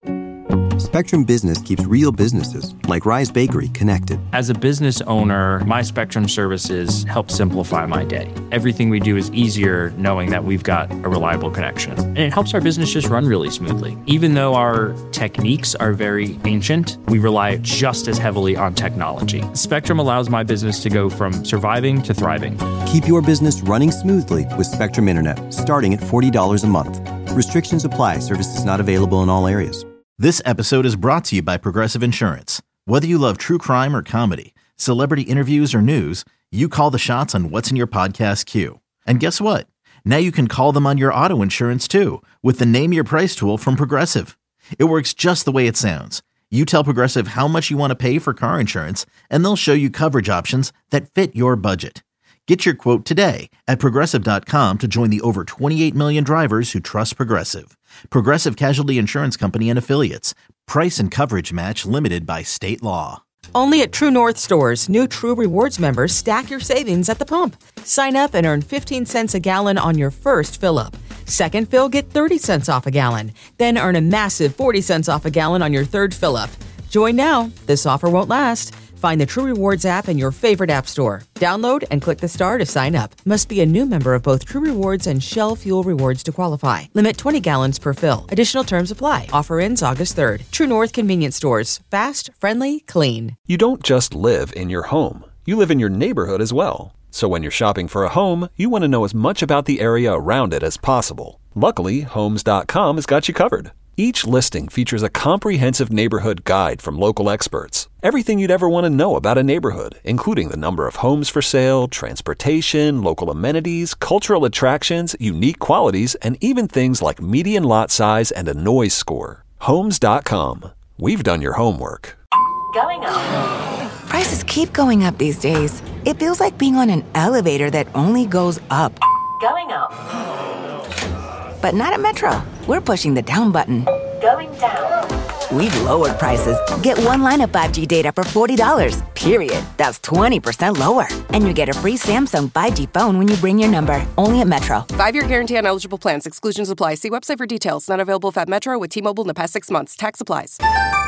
Spectrum Business keeps real businesses, like Rise Bakery, connected. As a business owner, my Spectrum services help simplify my day. Everything we do is easier knowing that we've got a reliable connection. And it helps our business just run really smoothly. Even though our techniques are very ancient, we rely just as heavily on technology. Spectrum allows my business to go from surviving to thriving. Keep your business running smoothly with Spectrum Internet, starting at forty dollars a month. Restrictions apply. Services not available in all areas. This episode is brought to you by Progressive Insurance. Whether you love true crime or comedy, celebrity interviews or news, you call the shots on what's in your podcast queue. And guess what? Now you can call them on your auto insurance too with the Name Your Price tool from Progressive. It works just the way it sounds. You tell Progressive how much you want to pay for car insurance, and they'll show you coverage options that fit your budget. Get your quote today at Progressive dot com to join the over twenty-eight million drivers who trust Progressive. Progressive Casualty Insurance Company and Affiliates. Price and coverage match limited by state law. Only at True North stores, new True Rewards members stack your savings at the pump. Sign up and earn fifteen cents a gallon on your first fill-up. Second fill, get thirty cents off a gallon. Then earn a massive forty cents off a gallon on your third fill-up. Join now. This offer won't last. Find the True Rewards app in your favorite app store. Download and click the star to sign up. Must be a new member of both True Rewards and Shell Fuel Rewards to qualify. Limit twenty gallons per fill. Additional terms apply. Offer ends August third. True North Convenience Stores. Fast, friendly, clean. You don't just live in your home. You live in your neighborhood as well. So when you're shopping for a home, you want to know as much about the area around it as possible. Luckily, Homes dot com has got you covered. Each listing features a comprehensive neighborhood guide from local experts. Everything you'd ever want to know about a neighborhood, including the number of homes for sale, transportation, local amenities, cultural attractions, unique qualities, and even things like median lot size and a noise score. Homes dot com. We've done your homework. Going up. Prices keep going up these days. It feels like being on an elevator that only goes up. Going up. But not at Metro. We're pushing the down button. Going down. We've lowered prices. Get one line of five G data for forty dollars, period. That's twenty percent lower. And you get a free Samsung five G phone when you bring your number. Only at Metro. Five-year guarantee on eligible plans. Exclusions apply. See website for details. Not available at Metro with T-Mobile in the past six months. Tax applies.